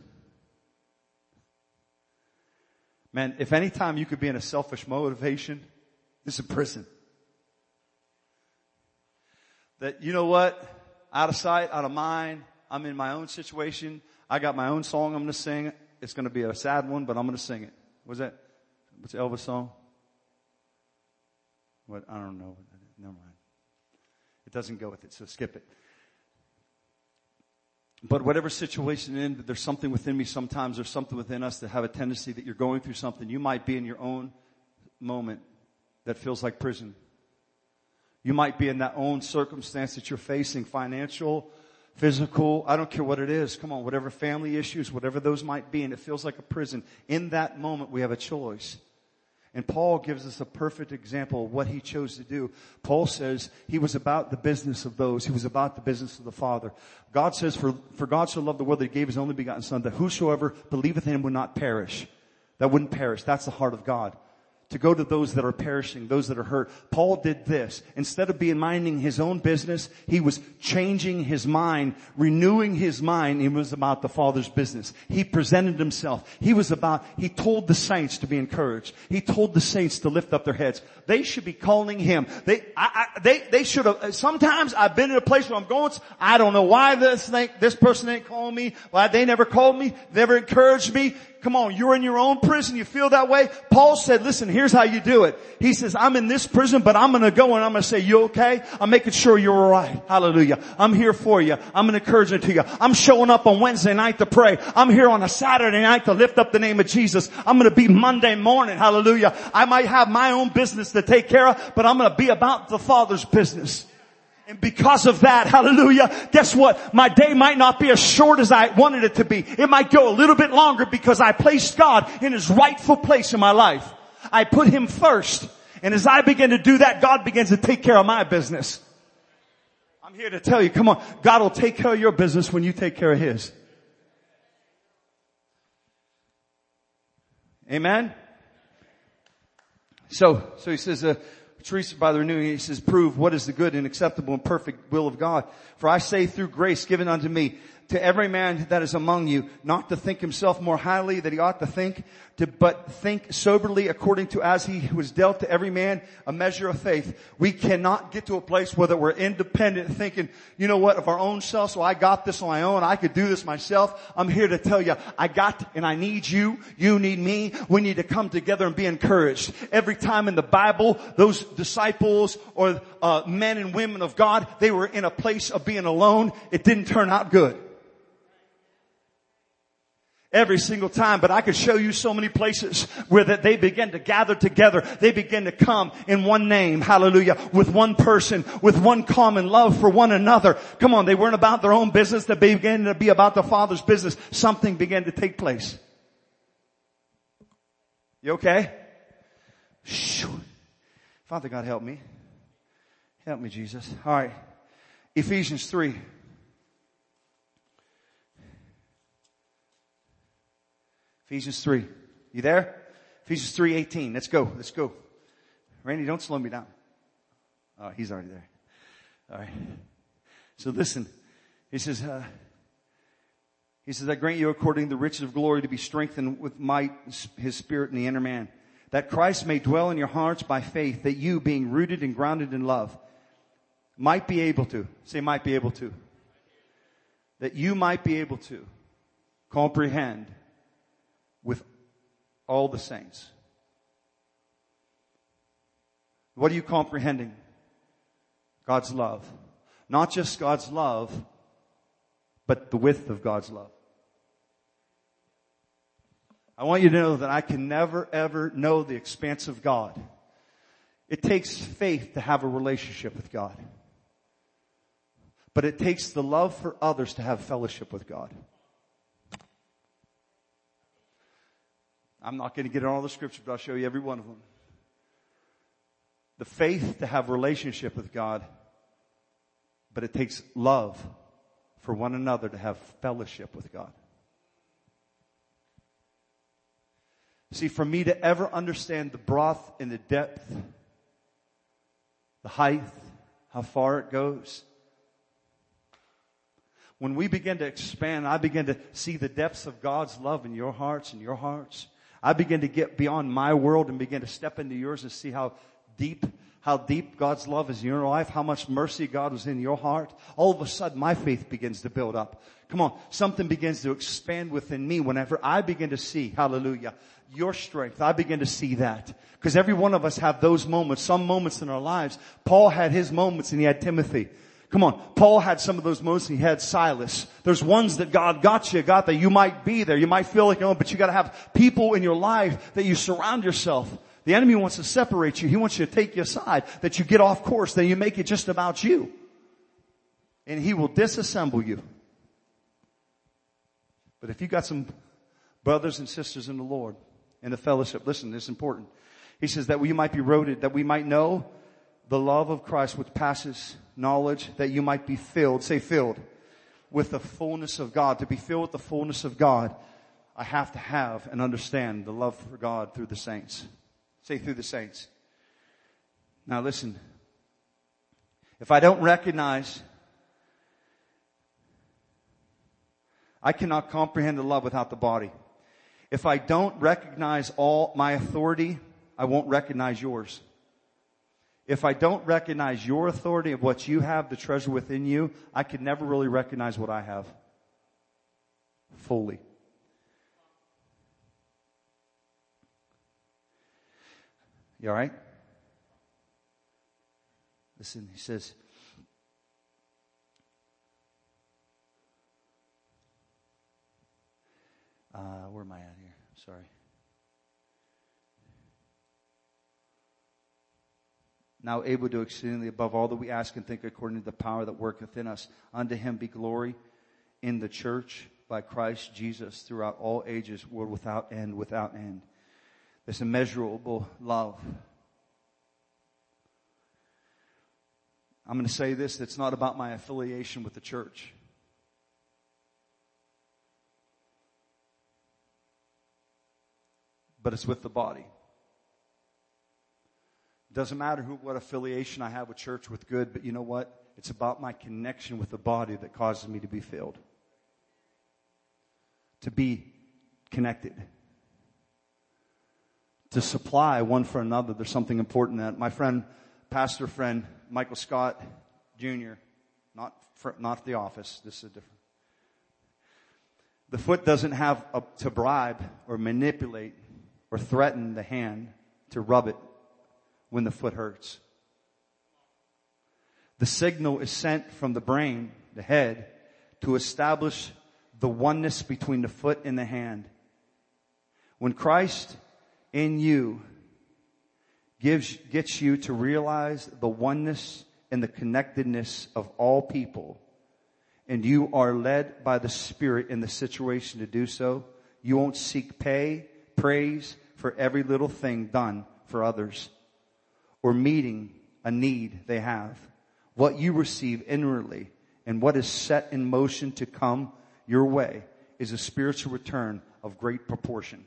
Man, if any time you could be in a selfish motivation, it's a prison. That, you know what? Out of sight, out of mind. I'm in my own situation. I got my own song I'm going to sing. It's going to be a sad one, but I'm going to sing it. What's that? What's the Elvis song? What? I don't know. Never mind. It doesn't go with it, so skip it. But whatever situation you're in, there's something within me sometimes, there's something within us that have a tendency that you're going through something. You might be in your own moment that feels like prison. You might be in that own circumstance that you're facing, financial, physical, I don't care what it is. Come on, whatever family issues, whatever those might be, and it feels like a prison. In that moment, we have a choice. And Paul gives us a perfect example of what he chose to do. Paul says he was about the business of those. He was about the business of the Father. God says, for God so loved the world that he gave his only begotten Son, that whosoever believeth in him would not perish. That wouldn't perish. That's the heart of God. To go to those that are perishing, those that are hurt. Paul did this. Instead of minding his own business, he was changing his mind, renewing his mind. He was about the Father's business. He presented himself. He told the saints to be encouraged. He told the saints to lift up their heads. They should be calling him. They should have, sometimes I've been in a place where I'm going, I don't know why this person ain't calling me, why they never called me, never encouraged me. Come on, you're in your own prison, you feel that way. Paul said, listen, here's how you do it. He says, I'm in this prison, but I'm gonna go and I'm gonna say, you okay? I'm making sure you're alright. Hallelujah. I'm here for you. I'm an encouragement to you. I'm showing up on Wednesday night to pray. I'm here on a Saturday night to lift up the name of Jesus. I'm gonna be Monday morning. Hallelujah. I might have my own business to take care of, but I'm gonna be about the Father's business. And because of that, hallelujah, guess what? My day might not be as short as I wanted it to be. It might go a little bit longer because I placed God in His rightful place in my life. I put Him first. And as I begin to do that, God begins to take care of my business. I'm here to tell you, come on, God will take care of your business when you take care of His. Amen? So he says, Teresa, by the renewing, he says, prove what is the good and acceptable and perfect will of God. For I say through grace given unto me, to every man that is among you, not to think himself more highly than he ought to think, but think soberly according to as he was dealt to every man a measure of faith. We cannot get to a place where we're independent thinking, you know what, of our own self, so I got this on my own, I could do this myself. I'm here to tell you, I got and I need you, you need me. We need to come together and be encouraged. Every time in the Bible, those disciples or men and women of God, they were in a place of being alone. It didn't turn out good. Every single time, but I could show you so many places where that they begin to gather together. They begin to come in one name, hallelujah, with one person, with one common love for one another. Come on, they weren't about their own business. They began to be about the Father's business. Something began to take place. You okay? Father God, help me. Help me, Jesus. All right. Ephesians 3. Ephesians 3. You there? Ephesians 3:18. Let's go. Let's go. Randy, don't slow me down. Oh, he's already there. All right. So listen. He says, I grant you according to the riches of glory to be strengthened with might, His Spirit in the inner man, that Christ may dwell in your hearts by faith, that you, being rooted and grounded in love, might be able to, say might be able to, that you might be able to comprehend with all the saints. What are you comprehending? God's love. Not just God's love, but the width of God's love. I want you to know that I can never ever know the expanse of God. It takes faith to have a relationship with God. But it takes the love for others to have fellowship with God. I'm not going to get into all the scriptures, but I'll show you every one of them. The faith to have a relationship with God, but it takes love for one another to have fellowship with God. See, for me to ever understand the breadth and the depth, the height, how far it goes, when we begin to expand, I begin to see the depths of God's love in your hearts and your hearts. I begin to get beyond my world and begin to step into yours and see how deep God's love is in your life, how much mercy God was in your heart. All of a sudden, my faith begins to build up. Come on, something begins to expand within me whenever I begin to see, hallelujah, your strength. I begin to see that. Because every one of us have those moments, some moments in our lives. Paul had his moments and he had Timothy. Come on, Paul had some of those moments and he had Silas. There's ones that God got that you might be there. You might feel like, but you gotta have people in your life that you surround yourself. The enemy wants to separate you. He wants you to take you aside, that you get off course, that you make it just about you. And he will disassemble you. But if you got some brothers and sisters in the Lord, in the fellowship, listen, this is important. He says that we might be rooted, that we might know the love of Christ which passes knowledge, that you might be filled, say filled, with the fullness of God. To be filled with the fullness of God, I have to have and understand the love for God through the saints. Say through the saints. Now listen, if I don't recognize, I cannot comprehend the love without the body. If I don't recognize all my authority, I won't recognize yours. If I don't recognize your authority of what you have, the treasure within you, I can never really recognize what I have fully. You all right? Listen, he says, where am I at here? Sorry. now able to do exceedingly above all that we ask and think according to the power that worketh in us. Unto him be glory in the church by Christ Jesus throughout all ages, world without end, without end. This immeasurable love. I'm going to say this, it's not about my affiliation with the church. But it's with the body. It doesn't matter what affiliation I have with church, with good, but you know what? It's about my connection with the body that causes me to be filled. To be connected. To supply one for another. There's something important that my friend, pastor friend, Michael Scott Jr., not the office, this is different. The foot doesn't have to bribe or manipulate or threaten the hand to rub it when the foot hurts. The signal is sent from the brain, the head, to establish the oneness between the foot and the hand. When Christ in you gets you to realize the oneness and the connectedness of all people, and you are led by the Spirit in the situation to do so, you won't seek praise for every little thing done for others or meeting a need they have. What you receive inwardly and what is set in motion to come your way is a spiritual return of great proportion.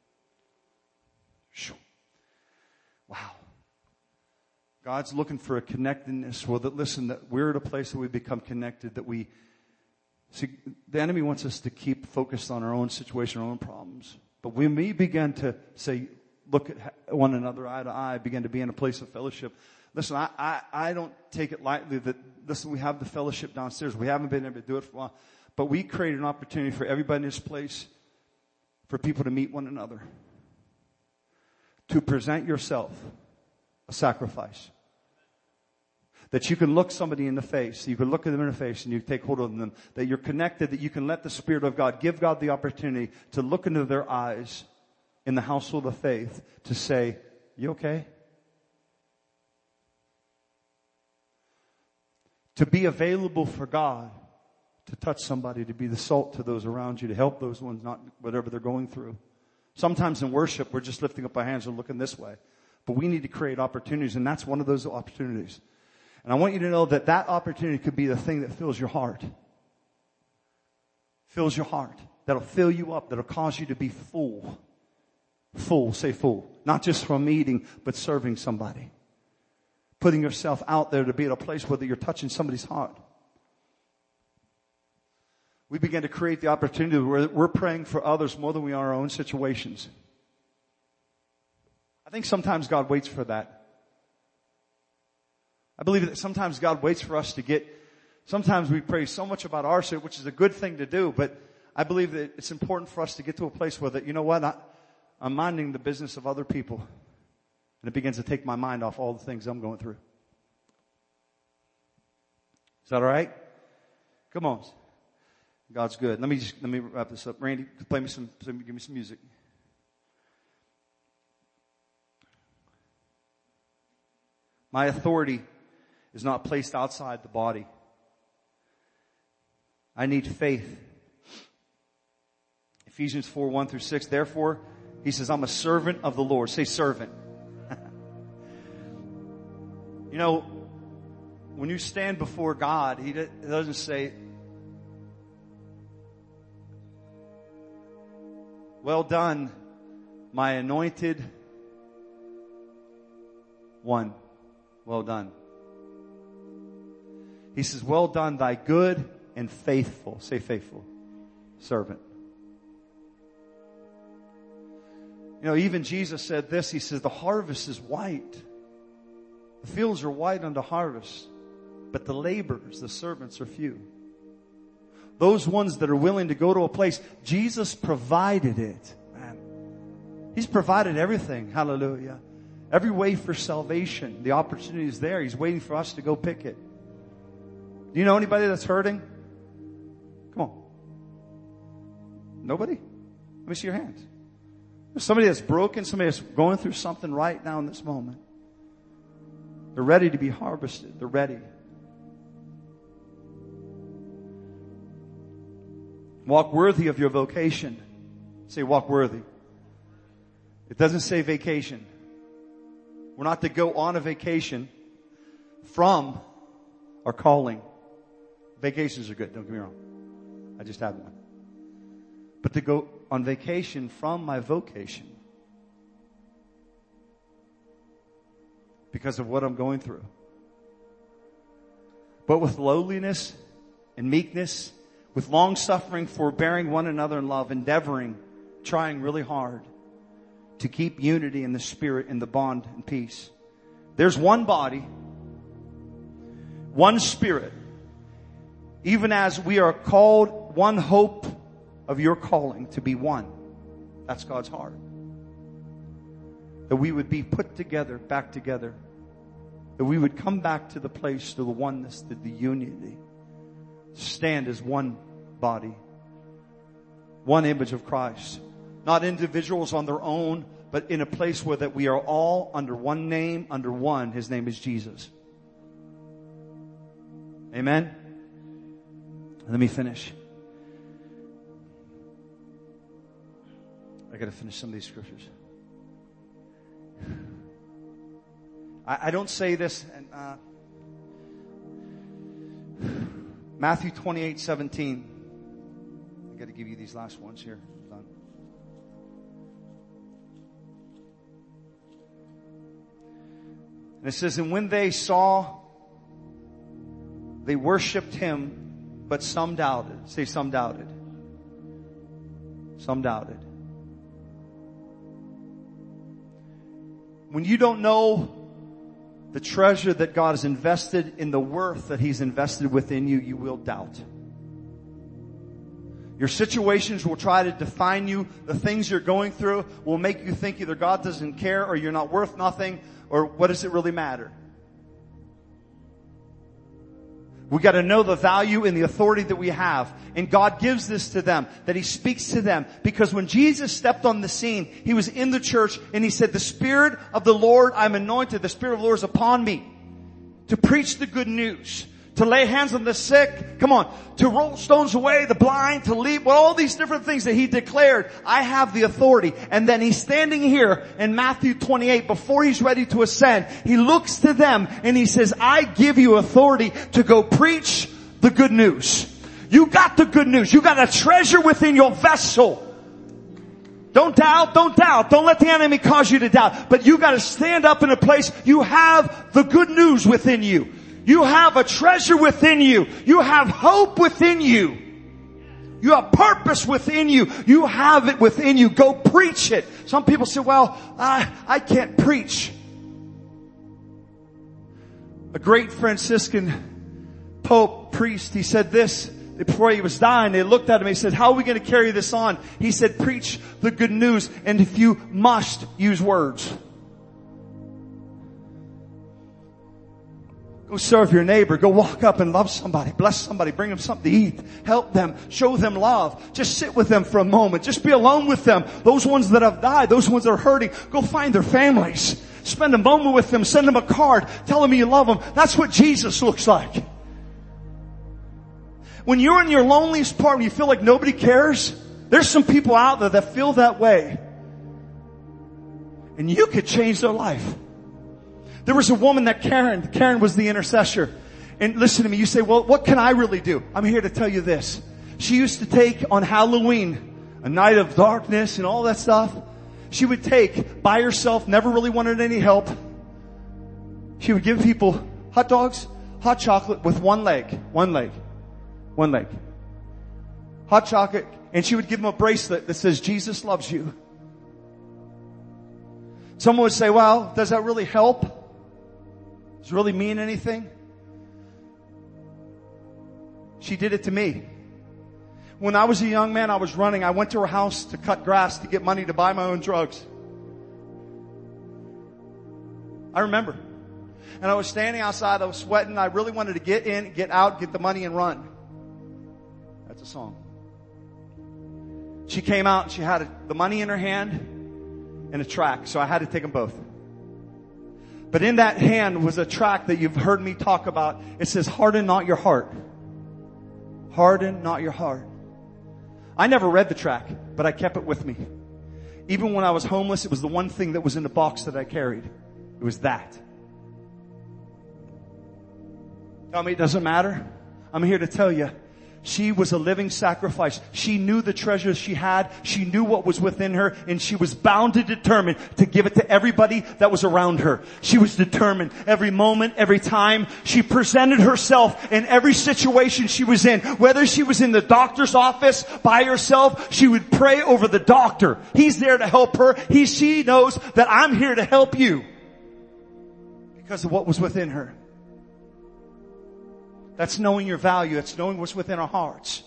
Wow. God's looking for a connectedness. Well, that we're at a place that we become connected, that we see. The enemy wants us to keep focused on our own situation, our own problems. But when we begin to say, look at one another eye to eye, begin to be in a place of fellowship. Listen, I don't take it lightly that, listen, we have the fellowship downstairs. We haven't been able to do it for a while. But we created an opportunity for everybody in this place, for people to meet one another. To present yourself a sacrifice. That you can look somebody in the face, you can look at them in the face and you take hold of them. That you're connected, that you can let the Spirit of God, give God the opportunity to look into their eyes in the household of faith to say, you okay? To be available for God, to touch somebody, to be the salt to those around you, to help those ones, not whatever they're going through. Sometimes in worship, we're just lifting up our hands and looking this way. But we need to create opportunities, and that's one of those opportunities. And I want you to know that that opportunity could be the thing that fills your heart. Fills your heart. That'll fill you up. That'll cause you to be full. Full, say full. Not just from eating, but serving somebody. Putting yourself out there to be at a place where you're touching somebody's heart. We begin to create the opportunity where we're praying for others more than we are our own situations. I think sometimes God waits for that. I believe that sometimes God waits for us to sometimes we pray so much about our sin, which is a good thing to do, but I believe that it's important for us to get to a place where you know what, I'm minding the business of other people. And it begins to take my mind off all the things I'm going through. Is that all right? Come on. God's good. Let me wrap this up. Randy, give me some music. My authority is not placed outside the body. I need faith. Ephesians 4:1-6. Therefore, he says, I'm a servant of the Lord. Say servant. You know, when you stand before God, he doesn't say, well done, my anointed one. Well done. He says, well done, thy good and faithful, say faithful, servant. You know, even Jesus said this, he says, the harvest is white. The fields are white unto harvest, but the laborers, the servants, are few. Those ones that are willing to go to a place, Jesus provided it. Man, He's provided everything. Hallelujah. Every way for salvation. The opportunity is there. He's waiting for us to go pick it. Do you know anybody that's hurting? Come on. Nobody? Let me see your hands. There's somebody that's broken, somebody that's going through something right now in this moment. They're ready to be harvested. They're ready. Walk worthy of your vocation. Say, walk worthy. It doesn't say vacation. We're not to go on a vacation from our calling. Vacations are good, don't get me wrong. I just had one. But to go on vacation from my vocation. Because of what I'm going through. But with lowliness and meekness, with long suffering, forbearing one another in love, endeavoring, trying really hard to keep unity in the Spirit, in the bond and peace. There's one body, one Spirit, even as we are called, one hope of your calling to be one. That's God's heart. That we would be put together, back together. That we would come back to the place, to the oneness, to the unity. Stand as one body. One image of Christ. Not individuals on their own, but in a place where that we are all under one name, under one. His name is Jesus. Amen? Let me finish. I got to finish some of these scriptures. I don't say this. Matthew 28:17. I got to give you these last ones here. I'm done. And it says, and when they saw, they worshipped him, but some doubted. Say, some doubted. Some doubted. When you don't know the treasure that God has invested in the worth that He's invested within you, you will doubt. Your situations will try to define you. The things you're going through will make you think either God doesn't care or you're not worth nothing, or what does it really matter? We got to know the value and the authority that we have. And God gives this to them, that He speaks to them. Because when Jesus stepped on the scene, He was in the church and He said, the Spirit of the Lord, I'm anointed. The Spirit of the Lord is upon me to preach the good news, to lay hands on the sick. Come on. To roll stones away, the blind, to leap. Well, all these different things that He declared. I have the authority. And then He's standing here in Matthew 28 before He's ready to ascend. He looks to them and He says, I give you authority to go preach the good news. You got the good news. You got a treasure within your vessel. Don't doubt, don't doubt. Don't let the enemy cause you to doubt. But you got to stand up in a place. You have the good news within you. You have a treasure within you. You have hope within you. You have purpose within you. You have it within you. Go preach it. Some people say, well, I can't preach. A great Franciscan Pope priest, he said this before he was dying. They looked at him and he said, how are we going to carry this on? He said, preach the good news, and if you must, use words. Go serve your neighbor. Go walk up and love somebody. Bless somebody. Bring them something to eat. Help them. Show them love. Just sit with them for a moment. Just be alone with them. Those ones that have died. Those ones that are hurting. Go find their families. Spend a moment with them. Send them a card. Tell them you love them. That's what Jesus looks like. When you're in your loneliest part, when you feel like nobody cares, there's some people out there that feel that way. And you could change their life. There was a woman that Karen was the intercessor. And listen to me, you say, well, what can I really do? I'm here to tell you this. She used to take on Halloween, a night of darkness and all that stuff. She would take by herself, never really wanted any help. She would give people hot dogs, hot chocolate with one leg. Hot chocolate. And she would give them a bracelet that says, Jesus loves you. Someone would say, well, does that really help? Does it really mean anything? She did it to me. When I was a young man, I was running. I went to her house to cut grass to get money to buy my own drugs. I remember. And I was standing outside. I was sweating. I really wanted to get in, get out, get the money and run. That's a song. She came out and she had the money in her hand and a track. So I had to take them both. But in that hand was a tract that you've heard me talk about. It says, harden not your heart. Harden not your heart. I never read the tract, but I kept it with me. Even when I was homeless, it was the one thing that was in the box that I carried. It was that. Tell me it doesn't matter? I'm here to tell you. She was a living sacrifice. She knew the treasures she had. She knew what was within her, and she was bound and determined to give it to everybody that was around her. She was determined every moment, every time. She presented herself in every situation she was in. Whether she was in the doctor's office by herself, she would pray over the doctor. He's there to help her. She knows that I'm here to help you because of what was within her. That's knowing your value. That's knowing what's within our hearts.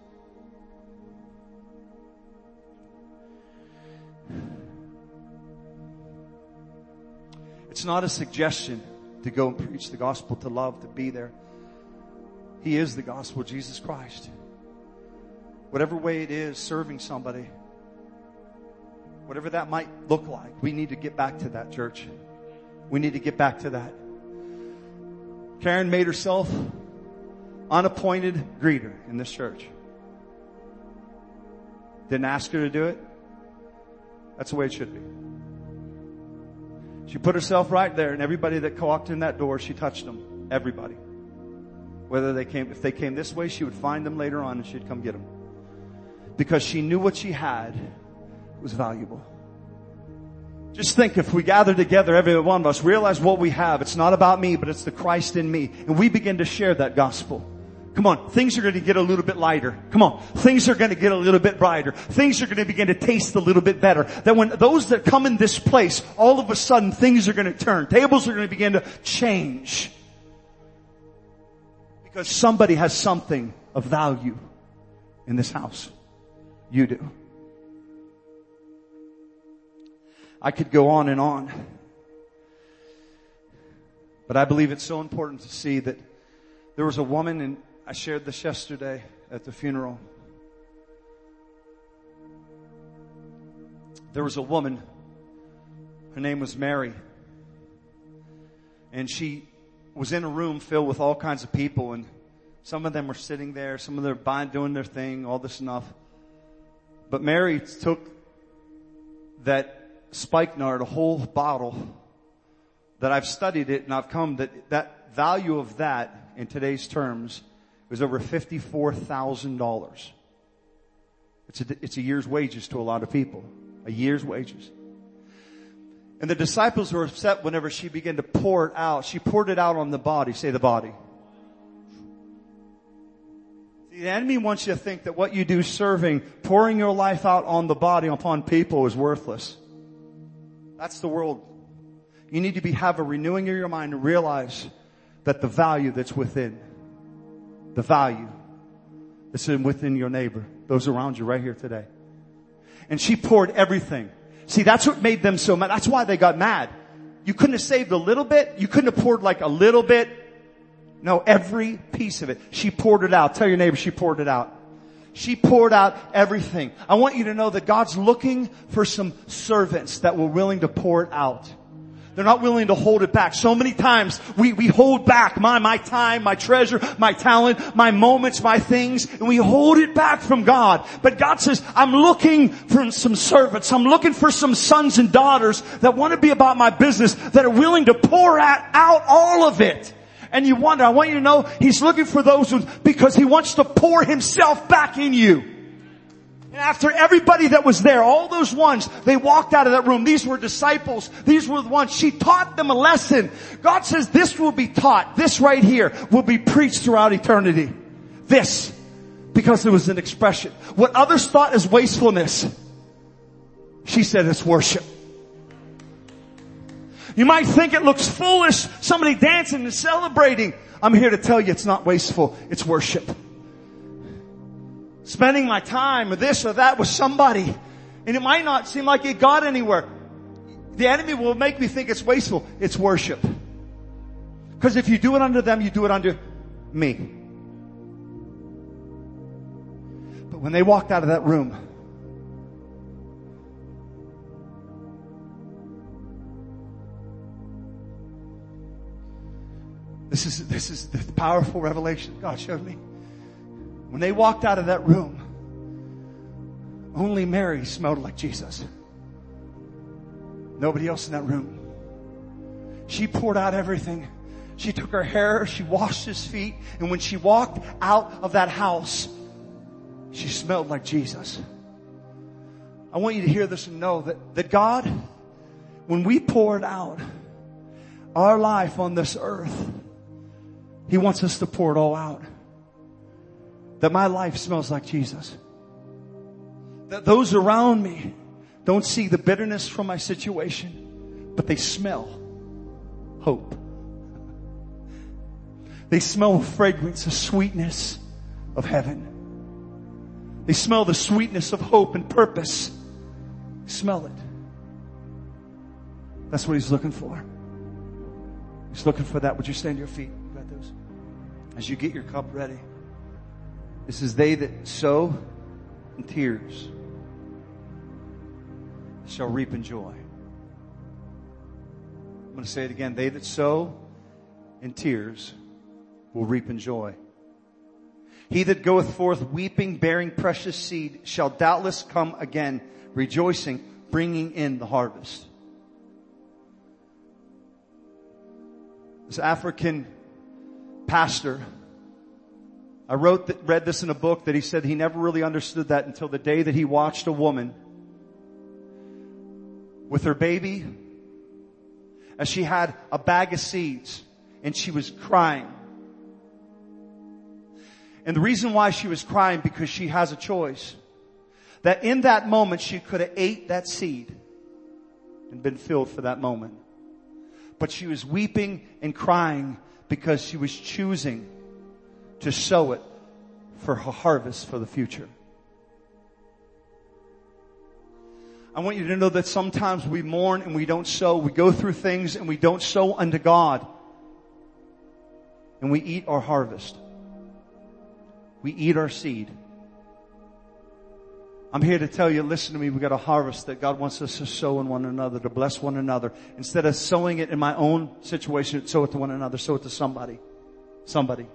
It's not a suggestion to go and preach the gospel, to love, to be there. He is the gospel, Jesus Christ. Whatever way it is, serving somebody, whatever that might look like, we need to get back to that, church. We need to get back to that. Karen made herself unappointed greeter in this church. Didn't ask her to do it. That's the way it should be. She put herself right there, and everybody that walked in that door, she touched them. Everybody. Whether if they came this way, she would find them later on and she'd come get them. Because she knew what she had was valuable. Just think, if we gather together, every one of us, realize what we have. It's not about me, but it's the Christ in me. And we begin to share that gospel. Come on, things are going to get a little bit lighter. Come on, things are going to get a little bit brighter. Things are going to begin to taste a little bit better. That when those that come in this place, all of a sudden things are going to turn. Tables are going to begin to change. Because somebody has something of value in this house. You do. I could go on and on. But I believe it's so important to see that there was a woman, and I shared this yesterday at the funeral. There was a woman. Her name was Mary. And she was in a room filled with all kinds of people, and some of them were sitting there, some of them were doing their thing, all this stuff. But Mary took that spikenard, a whole bottle, that I've studied it and I've come that value of that in today's terms was over $54,000. It's a year's wages to a lot of people. A year's wages. And the disciples were upset whenever she began to pour it out. She poured it out on the body. Say the body. The enemy wants you to think that what you do serving, pouring your life out on the body upon people is worthless. That's the world. You need to have a renewing of your mind and realize that the value that's within, the value that's within your neighbor, those around you right here today. And she poured everything. See, that's what made them so mad. That's why they got mad. You couldn't have saved a little bit. You couldn't have poured like a little bit. No, every piece of it. She poured it out. Tell your neighbor she poured it out. She poured out everything. I want you to know that God's looking for some servants that were willing to pour it out. They're not willing to hold it back. So many times we hold back my time, my treasure, my talent, my moments, my things, and we hold it back from God. But God says, I'm looking for some servants. I'm looking for some sons and daughters that want to be about my business, that are willing to pour out all of it. And you wonder, I want you to know He's looking for those because He wants to pour Himself back in you. And after everybody that was there, all those ones, they walked out of that room. These were disciples. These were the ones. She taught them a lesson. God says this will be taught. This right here will be preached throughout eternity. This. Because it was an expression. What others thought is wastefulness, she said it's worship. You might think it looks foolish, somebody dancing and celebrating. I'm here to tell you it's not wasteful. It's worship. Spending my time with this or that with somebody, and it might not seem like it got anywhere. The enemy will make me think it's wasteful. It's worship. Because if you do it unto them, you do it unto me. But when they walked out of that room, This is the powerful revelation God showed me. When they walked out of that room, only Mary smelled like Jesus. Nobody else in that room. She poured out everything. She took her hair, she washed his feet, and when she walked out of that house, she smelled like Jesus. I want you to hear this and know that God, when we poured out our life on this earth, He wants us to pour it all out. That my life smells like Jesus. That those around me don't see the bitterness from my situation, but they smell hope. They smell the fragrance, the sweetness of heaven. They smell the sweetness of hope and purpose. Smell it. That's what He's looking for. He's looking for that. Would you stand to your feet? You got those? As you get your cup ready. This is they that sow in tears shall reap in joy. I'm going to say it again. They that sow in tears will reap in joy. He that goeth forth weeping, bearing precious seed, shall doubtless come again, rejoicing, bringing in the harvest. This African pastor, I read this in a book that he said he never really understood that until the day that he watched a woman with her baby as she had a bag of seeds and she was crying. And the reason why she was crying, because she has a choice. That in that moment she could have ate that seed and been filled for that moment. But she was weeping and crying because she was choosing to sow it for her harvest for the future. I want you to know that sometimes we mourn and we don't sow. We go through things and we don't sow unto God. And we eat our harvest. We eat our seed. I'm here to tell you, listen to me, we got a harvest that God wants us to sow in one another, to bless one another. Instead of sowing it in my own situation, sow it to one another, sow it to somebody. Somebody.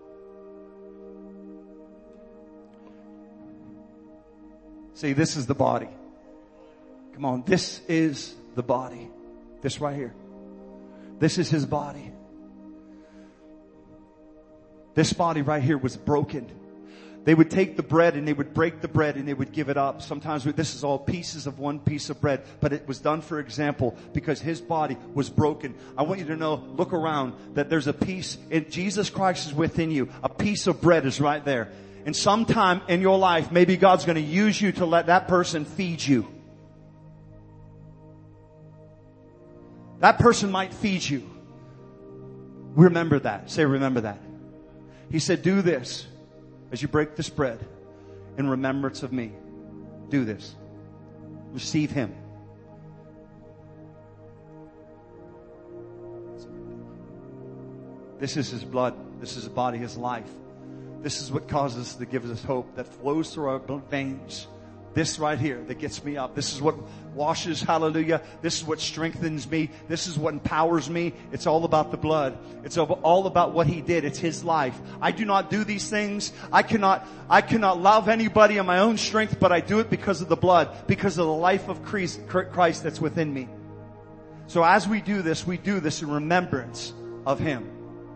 See, this is the body. Come on, this is the body. This right here. This is His body. This body right here was broken. They would take the bread and they would break the bread and they would give it up. Sometimes this is all pieces of one piece of bread, but it was done for example because His body was broken. I want you to know, look around, that there's a piece, and Jesus Christ is within you. A piece of bread is right there. And sometime in your life, maybe God's going to use you to let that person feed you. That person might feed you. Remember that. Say, remember that. He said, do this as you break this bread in remembrance of me. Do this. Receive Him. This is His blood. This is His body, His life. This is what causes us to give us hope that flows through our veins. This right here that gets me up. This is what washes, hallelujah. This is what strengthens me. This is what empowers me. It's all about the blood. It's all about what He did. It's His life. I do not do these things. I cannot love anybody on my own strength, but I do it because of the blood, because of the life of Christ that's within me. So as we do this in remembrance of Him.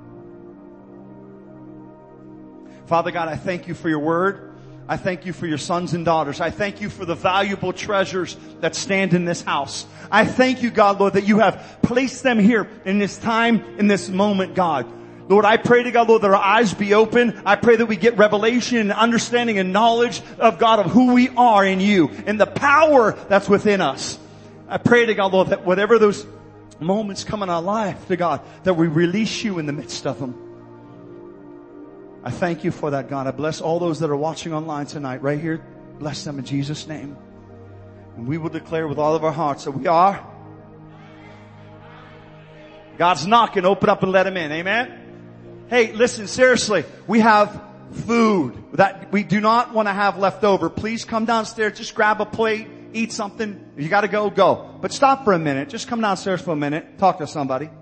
Father God, I thank You for Your word. I thank You for Your sons and daughters. I thank You for the valuable treasures that stand in this house. I thank You, God, Lord, that You have placed them here in this time, in this moment, God. Lord, I pray to God, Lord, that our eyes be open. I pray that we get revelation and understanding and knowledge of God, of who we are in You and the power that's within us. I pray to God, Lord, that whatever those moments come in our life, to God, that we release You in the midst of them. I thank You for that, God. I bless all those that are watching online tonight, right here. Bless them in Jesus' name. And we will declare with all of our hearts that we are. God's knocking. Open up and let Him in. Amen? Hey, listen, seriously. We have food that we do not want to have left over. Please come downstairs. Just grab a plate. Eat something. If you got to go, go. But stop for a minute. Just come downstairs for a minute. Talk to somebody.